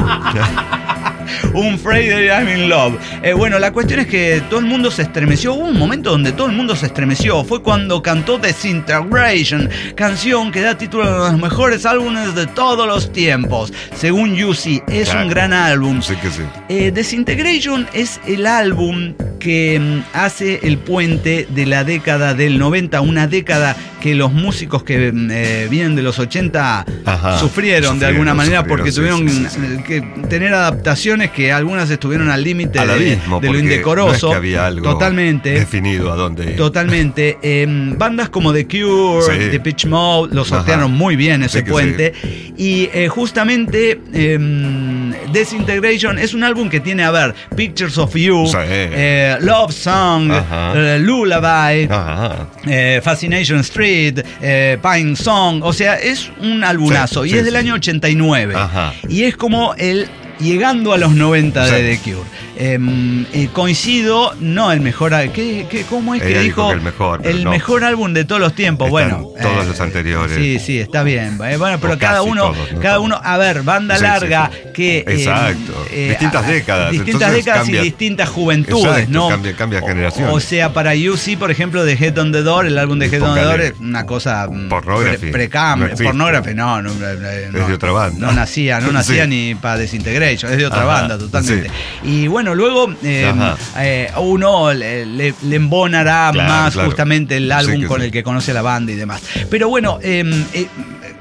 Un Friday I'm in Love. Eh, bueno, la cuestión es que todo el mundo se estremeció. Hubo un momento donde todo el mundo se estremeció. Fue cuando cantó Disintegration, canción que da título a uno de los mejores álbumes de todos los tiempos. Según Yusi, es Claro. un gran álbum. Sí que sí. Eh, Disintegration es el álbum que mm, hace el puente de la década del noventa, una década que los músicos que mm, eh, vienen de los ochenta Ajá. sufrieron de Sufrieron, alguna manera sufrieron, porque sí, tuvieron sí, sí, sí. eh, que tener adaptaciones que algunas estuvieron al límite Al de, abismo, de lo porque indecoroso. no es que había algo totalmente. definido a dónde ir. Totalmente. Eh, bandas como The Cure, Sí. The Pitch Mode, lo Ajá. sortearon muy bien ese Sí que puente. Y eh, justamente eh, Disintegration es un álbum que tiene, a ver, Pictures of You, Sí. eh, Love Song, Ajá. eh, Lullaby, Ajá. eh, Fascination Street, eh, Pine Song. O sea, es un albumazo. Sí, y sí, es del sí. año ochenta y nueve. Ajá. Y es como el llegando a los noventa de Sí. The Cure. Eh, eh, coincido, no el mejor. ¿qué, qué, ¿Cómo es que Ella dijo? dijo que el mejor, pero el no. mejor álbum de todos los tiempos. Están Bueno, todos los anteriores. Sí, sí, está bien. Eh, Bueno, pero O cada casi uno, todos, ¿no? cada uno, a ver, banda Sí, sí, larga sí. que. eh, Exacto. Distintas a- décadas. Distintas Entonces décadas cambia- y distintas juventudes, Exacto, ¿no? cambia- cambia O- generaciones. O sea, para U C, por ejemplo, de Head on the Door, el álbum de Head on the Door Póngale. es una cosa. mm, Pornography. pre- Precam, No existe. pornography, no, no, no, Es de otra banda. No nacía, no nacía Sí. ni para Disintegration, es de otra Ajá, banda totalmente. sí. Y bueno, luego eh, Ajá. eh, uno le, le- le embonará Claro, más claro. justamente el álbum Sí que con sí. el que conoce a la banda y demás. Pero bueno, eh, eh,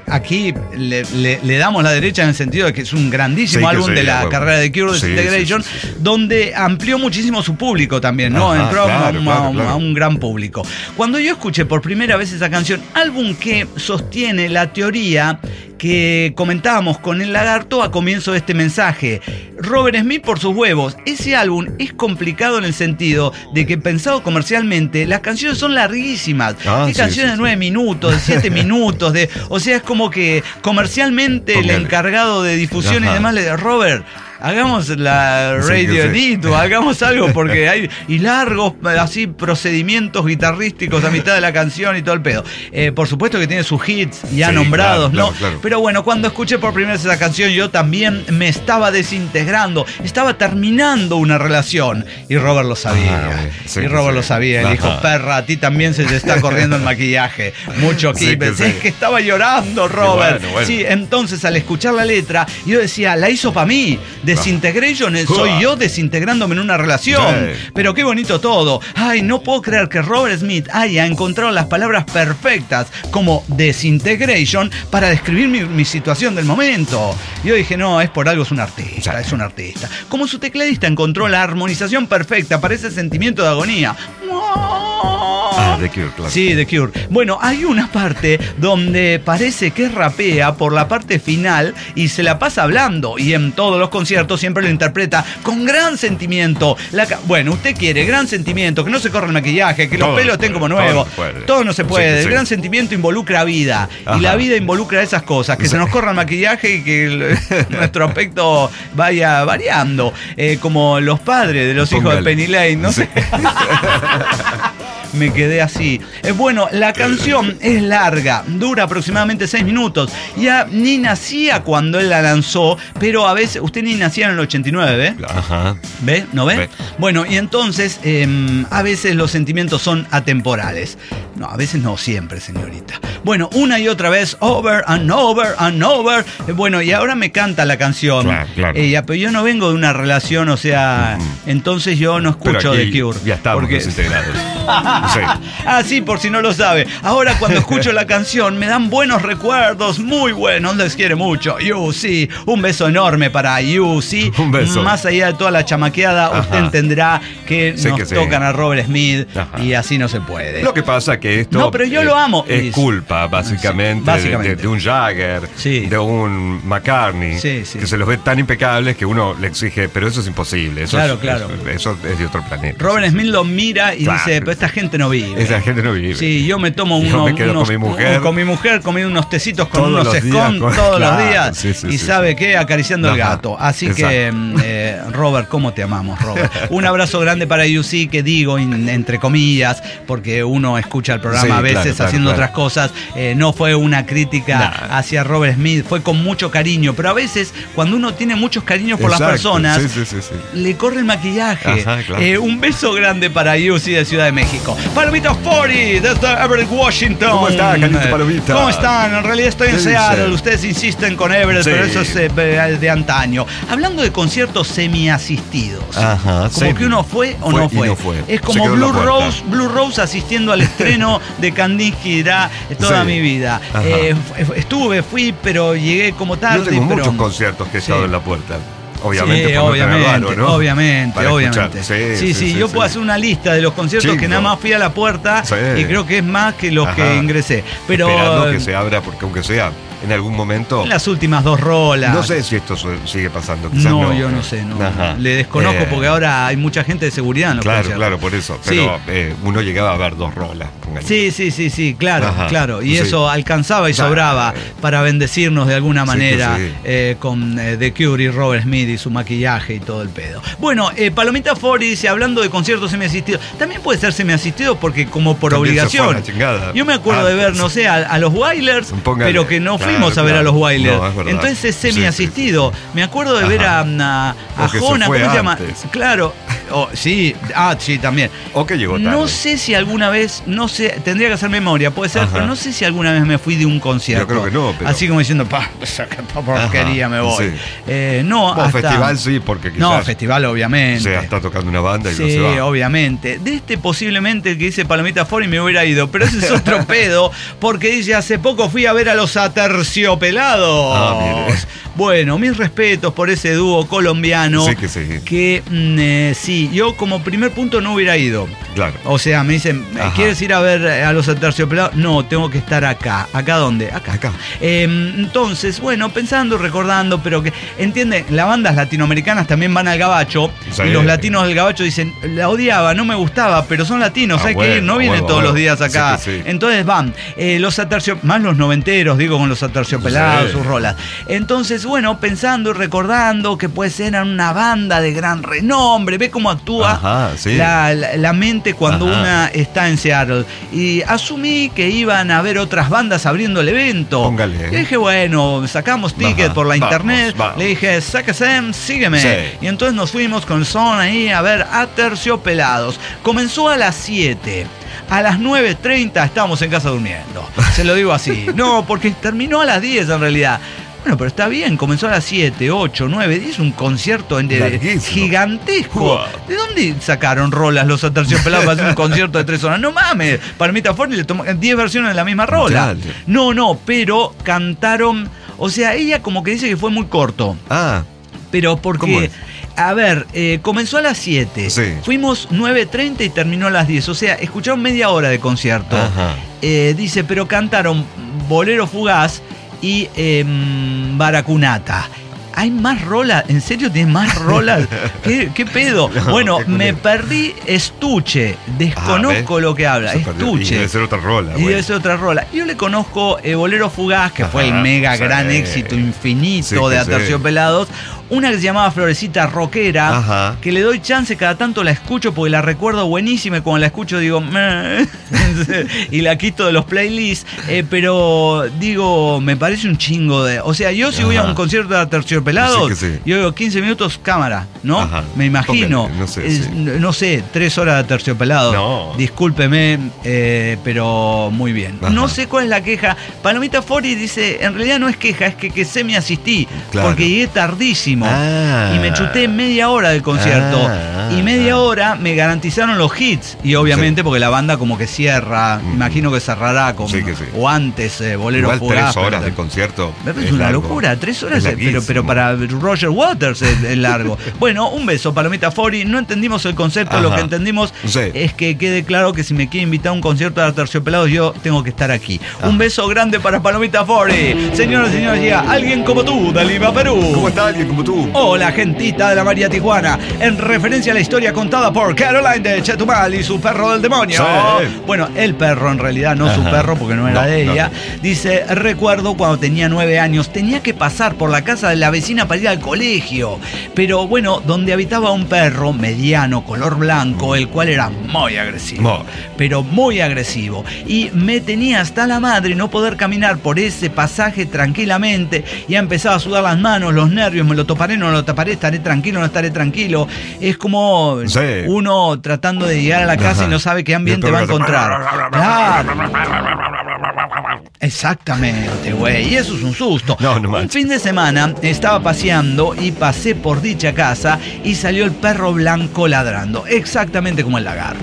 aquí le, le, le damos la derecha en el sentido de que es un grandísimo Sí, que álbum sí, de la bueno. carrera de Cure, Sí, Disintegration, sí, sí, sí. donde amplió muchísimo su público también, ¿no? Ajá, Entró claro, a, a- claro, claro. a un gran público. Cuando yo escuché por primera vez esa canción, álbum que sostiene la teoría que comentábamos con el lagarto a comienzo de este mensaje. Robert Smith por sus huevos. Ese álbum es complicado en el sentido de que pensado comercialmente, las canciones son larguísimas. Ah, Hay sí, canciones sí, de nueve sí. minutos, de siete minutos, de, o sea, es como que comercialmente Póngale. el encargado de difusión y Ajá. demás le dice, Robert, hagamos la Sí, radio que sí. edit o hagamos algo porque hay y largos así procedimientos guitarrísticos a mitad de la canción y todo el pedo. Eh, por supuesto que tiene sus hits ya Sí, nombrados, claro, ¿no? claro, claro. Pero bueno, cuando escuché por primera vez esa canción yo también me estaba desintegrando, estaba terminando una relación y Robert lo sabía. Ah, bueno, sí, y Robert sí. lo sabía, él Ajá. dijo, perra, a ti también se te está corriendo el maquillaje. Mucho aquí, Sí, que pensé sí. que estaba llorando, Robert. bueno, bueno. Sí, entonces al escuchar la letra, yo decía, la hizo para mí. Disintegration soy yo desintegrándome en una relación. Sí. Pero qué bonito todo. Ay, no puedo creer que Robert Smith haya encontrado las palabras perfectas como Disintegration para describir mi, mi situación del momento. Yo dije, no, es por algo, es un artista, Sí. es un artista. Como su tecladista encontró la armonización perfecta para ese sentimiento de agonía. Ah, The Cure, claro. Sí, The Cure. Bueno, hay una parte donde parece que rapea por la parte final y se la pasa hablando. Y en todos los conciertos siempre lo interpreta con gran sentimiento. La ca- bueno, usted quiere gran sentimiento, que no se corra el maquillaje, que los Todo pelos no estén puede, como todo nuevos. no puede. Todo no se Sí, puede. sí. El gran sentimiento involucra vida. Ajá. Y la vida involucra esas cosas, que Sí. se nos corra el maquillaje y que el- nuestro aspecto vaya variando. Eh, como los padres de los hijos de Póngale. Penny Lane, no sé. Me quedé así. Eh, bueno, la canción es larga, dura aproximadamente seis minutos. Ya ni nacía cuando él la lanzó, pero a veces, usted ni nacía en el ochenta y nueve, ¿ve? Ajá. ¿Ve? ¿No ve? Ve. Bueno, y entonces eh, a veces los sentimientos son atemporales. No, a veces no, siempre, señorita. Bueno, una y otra vez, over and over and over. Eh, bueno, y ahora me canta la canción. Claro, claro. Eh, ya, pero yo no vengo de una relación, o sea, entonces yo no Pero escucho aquí The Cure. ya estamos porque- desintegrados. Sí. Ah, sí, por si no lo sabe. Ahora cuando escucho la canción me dan buenos recuerdos, muy buenos, les quiere mucho. You, sí, un beso enorme para You, sí. Un beso. Más allá de toda la chamaqueada, Ajá. usted entenderá que Sí, nos que sí. tocan a Robert Smith Ajá. y así no se puede. Lo que pasa que esto No, pero yo lo amo. es Liz. culpa básicamente, Sí, básicamente. De, de- de un Jagger, Sí. de un McCartney, Sí, sí. que se los ve tan impecables que uno le exige, pero eso es imposible, eso, Claro, es, claro. eso, eso es de otro planeta. Robert Smith lo mira y Claro. dice, pero esta gente no vive. Esa gente no vive. Sí, yo me tomo Yo unos, me quedo unos- con mi mujer. con mi mujer, comí unos tecitos con Todos unos los días, scone con- todos claro, los días sí, sí, y sí, sabe sí. qué, acariciando el Ajá, gato. Así exacto. que, eh, Robert, ¿cómo te amamos, Robert? Un abrazo grande para U C, que digo in- entre comillas, porque uno escucha el programa Sí, a veces claro, claro, haciendo claro. otras cosas. Eh, no fue una crítica Nah. hacia Robert Smith, fue con mucho cariño, pero a veces cuando uno tiene muchos cariños por las Exacto, personas, sí, sí, sí, sí. le corre el maquillaje. Ajá, claro. Eh, un beso grande para U C de Ciudad de México. Palomita cuarenta desde Everett, Washington. ¿Cómo está, Carlito Eh, Palomita? ¿Cómo están? En realidad estoy en ¿Qué dice? Seattle. Ustedes insisten con Everett, Sí. pero eso es eh, de antaño. Hablando de conciertos semi-asistidos. Ajá, Como semi. que uno fue o Fue no y fue. no fue. Es Se como quedó en la Blue puerta. Rose, Blue Rose asistiendo al estreno de Kandinsky dirá toda Sí. mi vida. Ajá. Eh, fu- estuve, fui, pero llegué como tarde. Yo tengo pero... muchos conciertos que he estado Sí. en la puerta. Obviamente, Sí, por no tener obviamente, varo, ¿no? obviamente, Para obviamente. escuchar. Sí, sí, yo puedo hacer una lista de los conciertos Chico. que nada más fui a la puerta Sí. y creo que es más que los Ajá. que ingresé. Pero Esperando eh, que se abra, porque aunque sea en algún momento. en las últimas dos rolas. No sé si esto su- sigue pasando. Quizás No, no, yo no sé, no. Ajá. Le desconozco Eh, porque ahora hay mucha gente de seguridad en los Claro, conciertos. claro, por eso. Pero eh, uno llegaba a ver dos rolas. póngale. Sí, sí, sí, sí, claro, Ajá, claro. Y sí. eso alcanzaba y Claro. sobraba para bendecirnos de alguna Sí, manera que sí. eh, con eh, The Cure y Robert Smith y su maquillaje y todo el pedo. Bueno, eh, Palomita Fori dice, hablando de conciertos semiasistidos, también puede ser semiasistido porque como por También se fue a obligación. la chingada. Yo me acuerdo de ver, Antes. no sé, a, a los Wailers, Póngale. pero que no Claro, fuimos a ver claro. a los Wailers. No, es verdad. Entonces es Sí, sí, semiasistido. Me acuerdo de ver a, Ajá. a, a O que se Jona, fue ¿cómo se llama? antes. Claro. oh, sí, ah, sí, también. ¿O que llegó tarde? No sé si alguna vez, no sé, tendría que hacer memoria, puede ser, Ajá. pero no sé si alguna vez me fui de un concierto. Yo creo que no, pero... Así como diciendo, pa, qué porquería Ajá, me voy. Sí. Eh, no, bueno, hasta... festival sí, porque quizás... No, festival obviamente. O sea, está tocando una banda y sí, no se va. Sí, obviamente. De este posiblemente el que dice Palomita Fori me hubiera ido, pero ese es otro pedo, porque dice, hace poco fui a ver a los Aterciopelados. Ah, mire. Bueno, mis respetos por ese dúo colombiano. Sí, que sí. Que mm, eh, sí, yo como primer punto no hubiera ido. Claro. O sea, me dicen, Ajá. ¿quieres ir a ver a los Aterciopelados? No, tengo que estar acá. ¿Acá dónde? Acá. Acá. Eh, entonces, bueno, pensando, recordando, pero que, ¿entienden? Las bandas latinoamericanas también van al gabacho. Sí. Y los latinos del gabacho dicen, la odiaba, no me gustaba, pero son latinos, ah, hay bueno, que ir, no vienen bueno, todos bueno. los días acá. Sí, sí. Entonces van, eh, los Aterciopelados, más los noventeros, digo, con los Aterciopelados, sí. sus rolas. Entonces, bueno, pensando y recordando que puede ser una banda de gran renombre, ve cómo actúa Ajá, sí. la, la, la mente cuando Ajá. una está en Seattle. Y asumí que iban a haber otras bandas abriendo el evento. Póngale. Y dije, bueno, sacamos ticket por la vamos, internet. Vamos. Le dije, sáquese, sígueme. Sí. Y entonces nos fuimos con Son ahí a ver Aterciopelados. Comenzó a las siete. A las nueve treinta estábamos en casa durmiendo. Se lo digo así. No, porque terminó a las diez en realidad. Bueno, pero está bien, comenzó a las siete, ocho, nueve, diez, un concierto en de, gigantesco. Wow. ¿De dónde sacaron rolas los Aterciopelados para hacer un concierto de tres horas? No mames, Palomita Fori le tomó diez versiones de la misma rola. Dale. No, no, pero cantaron, o sea, ella como que dice que fue muy corto. Ah. Pero porque... A ver, eh, comenzó a las siete, sí. fuimos nueve treinta y terminó a las diez, o sea, escucharon media hora de concierto. Eh, dice, pero cantaron Bolero Fugaz y eh, Baracunata. ¿Hay más rolas? ¿En serio tiene más rolas? ¿Qué, qué pedo? No, bueno, me perdí Estuche. Desconozco ah, lo que habla. Se Estuche. Y debe ser otra rola. Y bueno. debe ser otra rola. Yo le conozco eh, Bolero Fugaz, que Ajá, fue el mega sí. gran éxito infinito sí, de Aterciopelados. Sí. Una que se llamaba Florecita Rockera, Ajá. que le doy chance, cada tanto la escucho porque la recuerdo buenísima y cuando la escucho digo y la quito de los playlists, eh, pero digo, me parece un chingo de... O sea, yo si Ajá. voy a un concierto de Aterciopelados, sí sí. yo digo quince minutos cámara, ¿no? Ajá. Me imagino, no sé, es, sí. no sé, tres horas de Aterciopelados. No. Discúlpeme, eh, pero muy bien. Ajá. No sé cuál es la queja. Palomita Fori dice, en realidad no es queja, es que, que se me asistí, claro. porque llegué tardísimo. Ah, y me chuté media hora del concierto ah, y media ah. hora me garantizaron los hits y obviamente sí. porque la banda como que cierra, mm. imagino que cerrará con, sí, que sí. o antes eh, Bolero Igual Fugaz, tres horas de concierto es, es una largo. locura, tres horas es pero, pero para Roger Waters es, es largo. Bueno, un beso Palomita Fori, no entendimos el concepto, Ajá. lo que entendimos sí. es que quede claro que si me quiere invitar a un concierto de Aterciopelados yo tengo que estar aquí. Ajá. Un beso grande para Palomita Fori. Señoras y señores, llega alguien como tú de Lima, Perú. ¿Cómo está alguien como tú? Hola, gentita de la María Tijuana, en referencia a la historia contada por Caroline de Chetumal y su perro del demonio. Sí. Bueno, el perro en realidad, no Ajá. su perro porque no era no, de ella. No. Dice, recuerdo cuando tenía nueve años, tenía que pasar por la casa de la vecina para ir al colegio. Pero bueno, donde habitaba un perro mediano, color blanco, el cual era muy agresivo. No. Pero muy agresivo. Y me tenía hasta la madre no poder caminar por ese pasaje tranquilamente. Ya empezaba a sudar las manos, los nervios, me lo toparé, no lo taparé, estaré tranquilo, no estaré tranquilo. Es como sí. uno tratando de llegar a la casa Ajá. y no sabe qué ambiente va a encontrar. Claro. Exactamente, güey. Y eso es un susto. No, no un fin de semana estaba paseando y pasé por dicha casa y salió el perro blanco ladrando. Exactamente como el lagarto.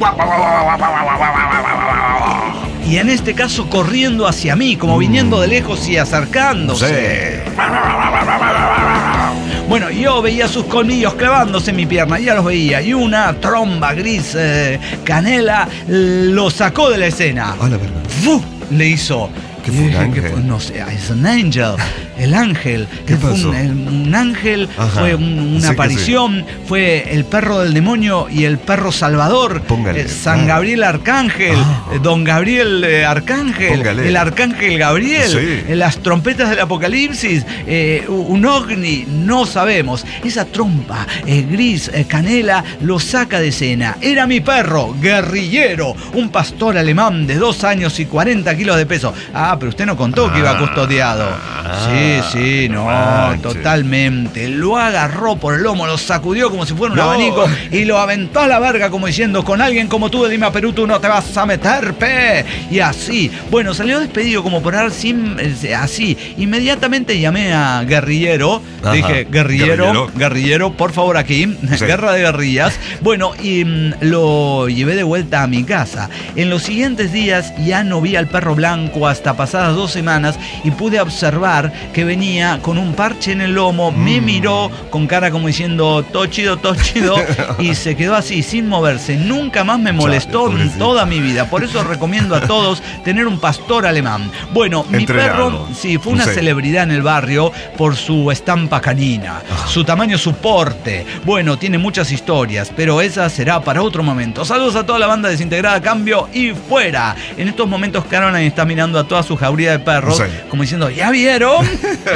Y en este caso corriendo hacia mí, como viniendo de lejos y acercándose. Sí. Bueno, yo veía sus colmillos clavándose en mi pierna, ya los veía, y una tromba gris eh, canela lo sacó de la escena. Oh, la verdad. ¡Fuf! Le hizo. ¿Qué fue un ángel? Fue, no sé, es un ángel. El ángel. ¿Qué pasó? Fue un, un ángel, Ajá. fue un, una sí, aparición, sí. fue el perro del demonio y el perro salvador. Póngale. San ah. Gabriel Arcángel, ah. Don Gabriel eh, Arcángel, Póngale. el Arcángel Gabriel, sí. las trompetas del Apocalipsis, eh, un ovni, no sabemos. Esa trompa eh, gris, eh, canela, lo saca de escena. Era mi perro, guerrillero, un pastor alemán de dos años y cuarenta kilos de peso. Ah, Ah, pero usted no contó que iba custodiado. Ah, sí, sí, no, manches. totalmente. Lo agarró por el lomo, lo sacudió como si fuera un No. abanico y lo aventó a la verga como diciendo, con alguien como tú de Lima, Perú, tú no te vas a meter, pe. Y así. Bueno, salió despedido como por dar sin, eh, así. Inmediatamente llamé a Guerrillero. Ajá. Dije, guerrillero, Guerrillero. guerrillero, por favor aquí. Sí. Guerra de guerrillas. Bueno, y mm, lo llevé de vuelta a mi casa. En los siguientes días ya no vi al perro blanco hasta pasadas dos semanas y pude observar que venía con un parche en el lomo, mm. me miró con cara como diciendo, todo chido, todo chido, y se quedó así, sin moverse. Nunca más me molestó Chale, en toda mi vida. Por eso recomiendo a todos tener un pastor alemán. Bueno, mi Entrenado. perro, sí, fue una Sí. celebridad en el barrio por su estampa canina, su tamaño, su porte. Bueno, tiene muchas historias, pero esa será para otro momento. Saludos a toda la banda desintegrada, cambio y fuera. En estos momentos Caroline está mirando a toda su jauría de perros, Sí. como diciendo, ¿ya vieron?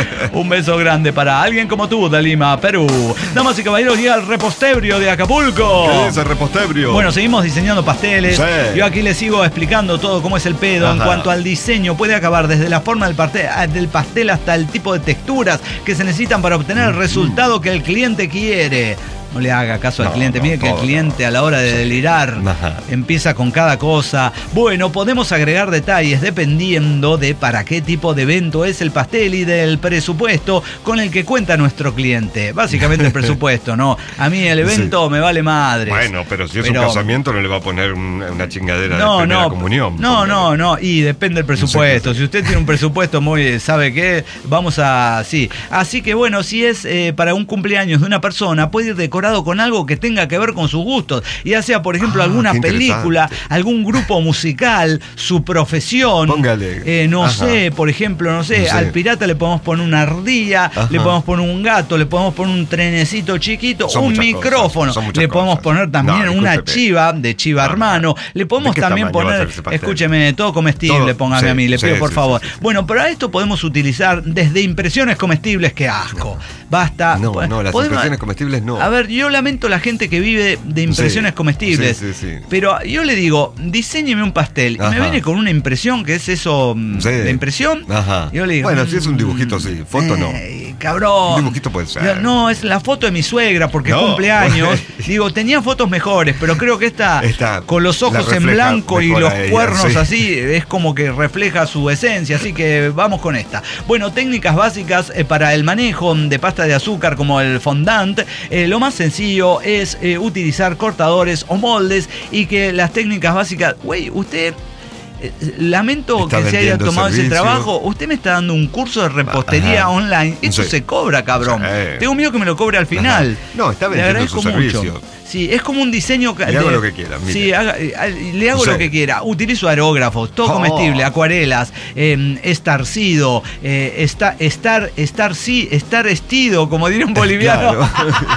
Un beso grande para alguien como tú de Lima, Perú. Damas y caballeros, llega el repostebrio de Acapulco. ¿Qué es el repostebrio? Bueno, seguimos diseñando pasteles. Sí. Yo aquí les sigo explicando todo cómo es el pedo. Ajá. En cuanto al diseño, puede acabar desde la forma del pastel, del pastel hasta el tipo de texturas que se necesitan para obtener el resultado que el cliente quiere. No le haga caso al No, cliente. no, Mire que el todo, cliente no. a la hora de delirar Ajá. empieza con cada cosa. Bueno, podemos agregar detalles dependiendo de para qué tipo de evento es el pastel y del presupuesto con el que cuenta nuestro cliente. Básicamente el presupuesto, ¿no? A mí el evento Sí. me vale madres. Bueno, pero si es Pero- un casamiento no le va a poner un- una chingadera No, de primera no, comunión. no, Póngale. no, no, y depende del presupuesto. Sí, sí. Si usted tiene un presupuesto muy, ¿sabe qué? Vamos a, sí. Así que bueno, si es eh, para un cumpleaños de una persona, puede ir decorado con algo que tenga que ver con sus gustos. Ya sea, por ejemplo, Ah, alguna qué película, interesante. algún grupo musical, su profesión. Póngale. Eh, no Ajá. sé, por ejemplo, no sé, No sé. al pirata le podemos poner una ardilla, Ajá. le podemos poner un gato, le podemos poner un trenecito chiquito, Son un muchas micrófono, cosas, son muchas le podemos cosas. poner también No, una discúlpeme. chiva de chiva No, no, hermano, no. le podemos ¿De qué también tamaño va a poner, ser ese pastel? escúcheme, todo comestible, Todo, póngame sí, a mí, le sí, pido por sí, favor. sí, sí. Bueno, para esto podemos utilizar desde impresiones comestibles, que asco. Basta. No, Po- no, las podemos- impresiones comestibles no. A ver, yo lamento la gente que vive de impresiones Sí, comestibles, sí, sí, sí. pero yo le digo, diseñeme un pastel y me Ajá. viene con una impresión que es eso, mm, Sí. la impresión. Ajá. Yo le digo, Bueno, si es un mm, dibujito, sí. Foto no. eh, Cabrón. Un dibujito puede ser. Yo, no, es la foto de mi suegra porque No. cumple años. Digo, tenía fotos mejores, pero creo que esta, Esta con los ojos la en refleja blanco y mejor los a ella, cuernos sí. así, es como que refleja su esencia. Así que vamos con esta. Bueno, técnicas básicas eh, para el manejo de pasta de azúcar como el fondant. Eh, lo más sencillo es eh, utilizar cortadores o moldes y que las técnicas básicas. Güey, usted. Eh, Lamento Está que se haya vendiendo tomado ese servicio. trabajo. Usted me está dando un curso de repostería Ajá. online. Eso Sí. se cobra, cabrón. Sí. Tengo miedo que me lo cobre al final. Ajá. No, está Le vendiendo agradezco su mucho. servicio. Sí, es como un diseño. Le hago lo que quiera, mire. Sí, haga- eh, le hago Sí. lo que quiera. Utilizo aerógrafos, todo Oh. comestible, acuarelas, eh, estarcido, eh, está, estar, estar, sí, estar estido, como diría un boliviano. Claro.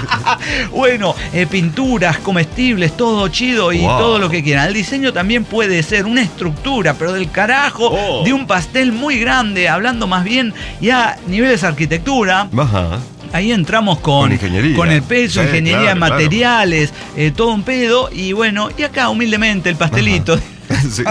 Bueno, eh, pinturas, comestibles, todo chido y Wow. todo lo que quieran. El diseño también puede ser una estructura, pero del carajo, Oh. de un pastel muy grande, hablando más bien ya niveles de arquitectura. Ajá. Ahí entramos con, Con ingeniería. con el peso, Sí, ingeniería claro, en claro. materiales, eh, todo un pedo. Y bueno, y acá humildemente el pastelito. Sí.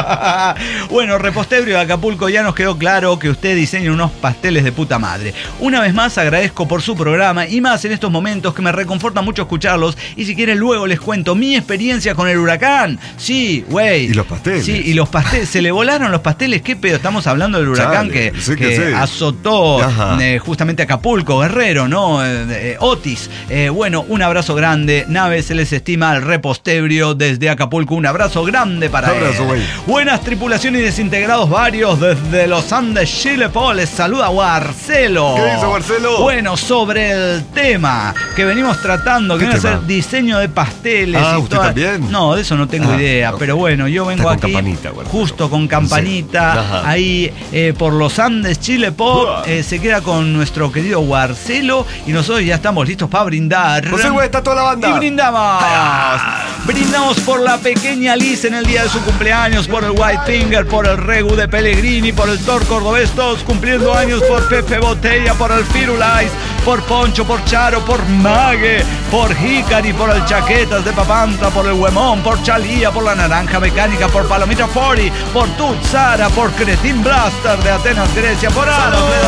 Bueno, repostebrio de Acapulco, ya nos quedó claro que usted diseña unos pasteles de puta madre. Una vez más agradezco por su programa y más en estos momentos que me reconforta mucho escucharlos. Y si quieren luego les cuento mi experiencia con el huracán. Sí, güey. Y los pasteles. Sí, y los pasteles. Se le volaron los pasteles. ¿Qué pedo? Estamos hablando del huracán Chale, que, sí que que sí. azotó Ajá. eh, justamente Acapulco, Guerrero, ¿no? Eh, eh, Otis. Eh, bueno, un abrazo grande. Nave se les estima al repostebrio desde Acapulco. Un abrazo grande para Un abrazo, él. güey. Buenas tripulaciones y desintegrados varios desde los Andes, Chile. Po, les saluda Marcelo. ¿Qué dice Marcelo? Bueno, sobre el tema que venimos tratando, que ¿Qué viene a tema? ser diseño de pasteles. Ah, y ¿usted toda- también? No, de eso no tengo Ah, idea. ok. Pero bueno, yo vengo Está con aquí campanita, Marcelo. justo con campanita. Sí. Ajá. Ahí eh, por los Andes, Chile. Po, Uah. eh, se queda con nuestro querido Marcelo y nosotros ya estamos listos para brindar. José, güey, está toda la banda. Y brindamos. Brindamos por la pequeña Liz en el día de su cumpleaños, por el White Finger, por el Regu de Pellegrini, por el Tor Cordobés, todos cumpliendo años, por Pepe Botella, por el Firulais, por Poncho, por Charo, por Mague, por Hikari, por el Chaquetas de Papantla, por el Huemón, por Chalía, por la Naranja Mecánica, por Palomita Fori, por Tutsara, por Cretin Blaster de Atenas, Grecia, por Aras de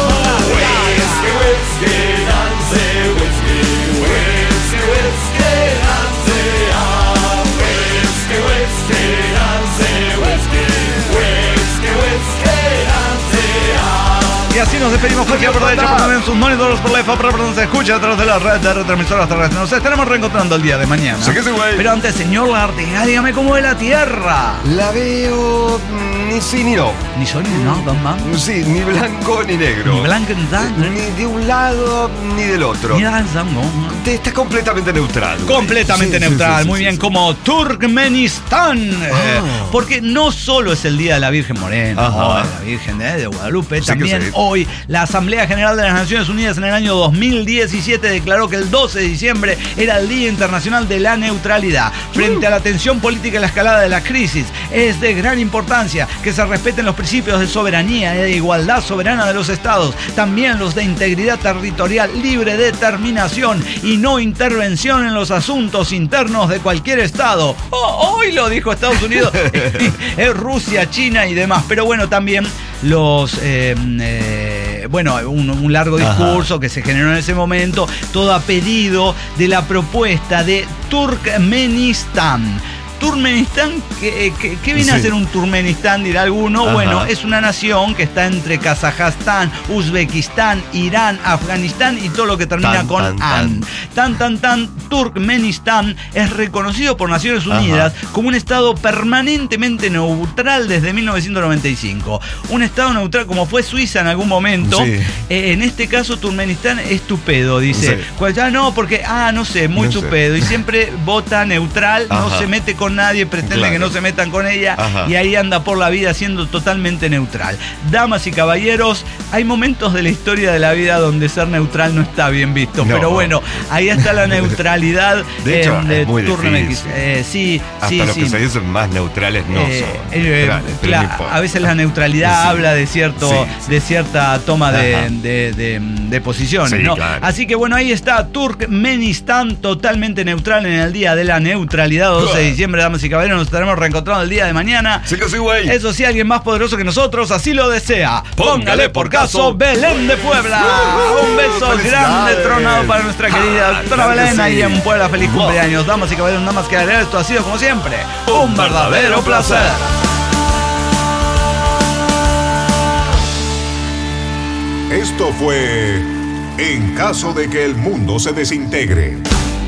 Y así nos despedimos por aquí por derecha, por también sus monitores por la F A P, pero se escucha a través de la red de retransmisoras terrestres. Nos estaremos reencontrando el día de mañana. Sí que sí, güey. Pero antes, señor Lartiga, dígame cómo es la Tierra. La veo ni sí ni no. Ni soy ni nada, man. Sí, ni blanco ni negro. Ni blanco ni sangre. Ni de un lado ni del otro. Ni danza, no. Está completamente neutral. Güey. Completamente Sí, neutral, sí, sí, muy sí, bien, sí. como Turkmenistán. eh, Ah. porque no solo es el Día de la Virgen Morena, Ajá. o de la Virgen de, de Guadalupe, Sí que también sí. hoy la Asamblea General de las Naciones Unidas en el año dos mil diecisiete declaró que el doce de diciembre era el Día Internacional de la Neutralidad. Frente a la tensión política y la escalada de la crisis, es de gran importancia que se respeten los principios de soberanía y de igualdad soberana de los estados, también los de integridad territorial, libre determinación y no intervención en los asuntos internos de cualquier estado. Oh, hoy lo dijo Estados Unidos, es Rusia, China y demás. Pero bueno, también los... Eh, eh, bueno, un, un largo discurso Ajá. que se generó en ese momento, todo a pedido de la propuesta de Turkmenistán. Turkmenistán, ¿qué, qué, qué viene sí. a hacer un Turkmenistán? Dirá alguno. Ajá. Bueno, es una nación que está entre Kazajstán, Uzbekistán, Irán, Afganistán y todo lo que termina tan, con tan, an. Tan, tan, tan. Turkmenistán es reconocido por Naciones Unidas Ajá. como un estado permanentemente neutral desde mil novecientos noventa y cinco. Un estado neutral como fue Suiza en algún momento. Sí. Eh, en este caso, Turkmenistán es tupedo, dice. Sí. Pues ya no, porque, ah, no sé, muy no tupedo. Sé. Y siempre vota neutral, Ajá. no se mete con nadie, pretende claro. que no se metan con ella Ajá. y ahí anda por la vida siendo totalmente neutral. Damas y caballeros, hay momentos de la historia de la vida donde ser neutral no está bien visto, no. pero bueno, ahí está la neutralidad de hecho, eh, de es muy difícil. Eh, sí, Hasta sí, los sí. que se dicen más neutrales no eh, son. Eh, claro, no a veces la neutralidad sí. habla de cierto, sí, sí. de cierta toma de, de, de, de posiciones, sí, ¿no? Claro. Así que bueno, ahí está Turkmenistán totalmente neutral en el Día de la Neutralidad, doce de diciembre. Damas y caballeros, nos estaremos reencontrando el día de mañana. Sí que sí, güey. Eso sí, alguien más poderoso que nosotros así lo desea. Póngale, Póngale por caso Belén de Puebla. Uh, Un beso grande tronado para nuestra querida ah, doctora claro Belén sí. ahí en Puebla. Feliz oh. cumpleaños. Damas y caballeros, nada más que agregar. Esto ha sido como siempre un, un verdadero placer. Esto fue En caso de que el mundo se desintegre.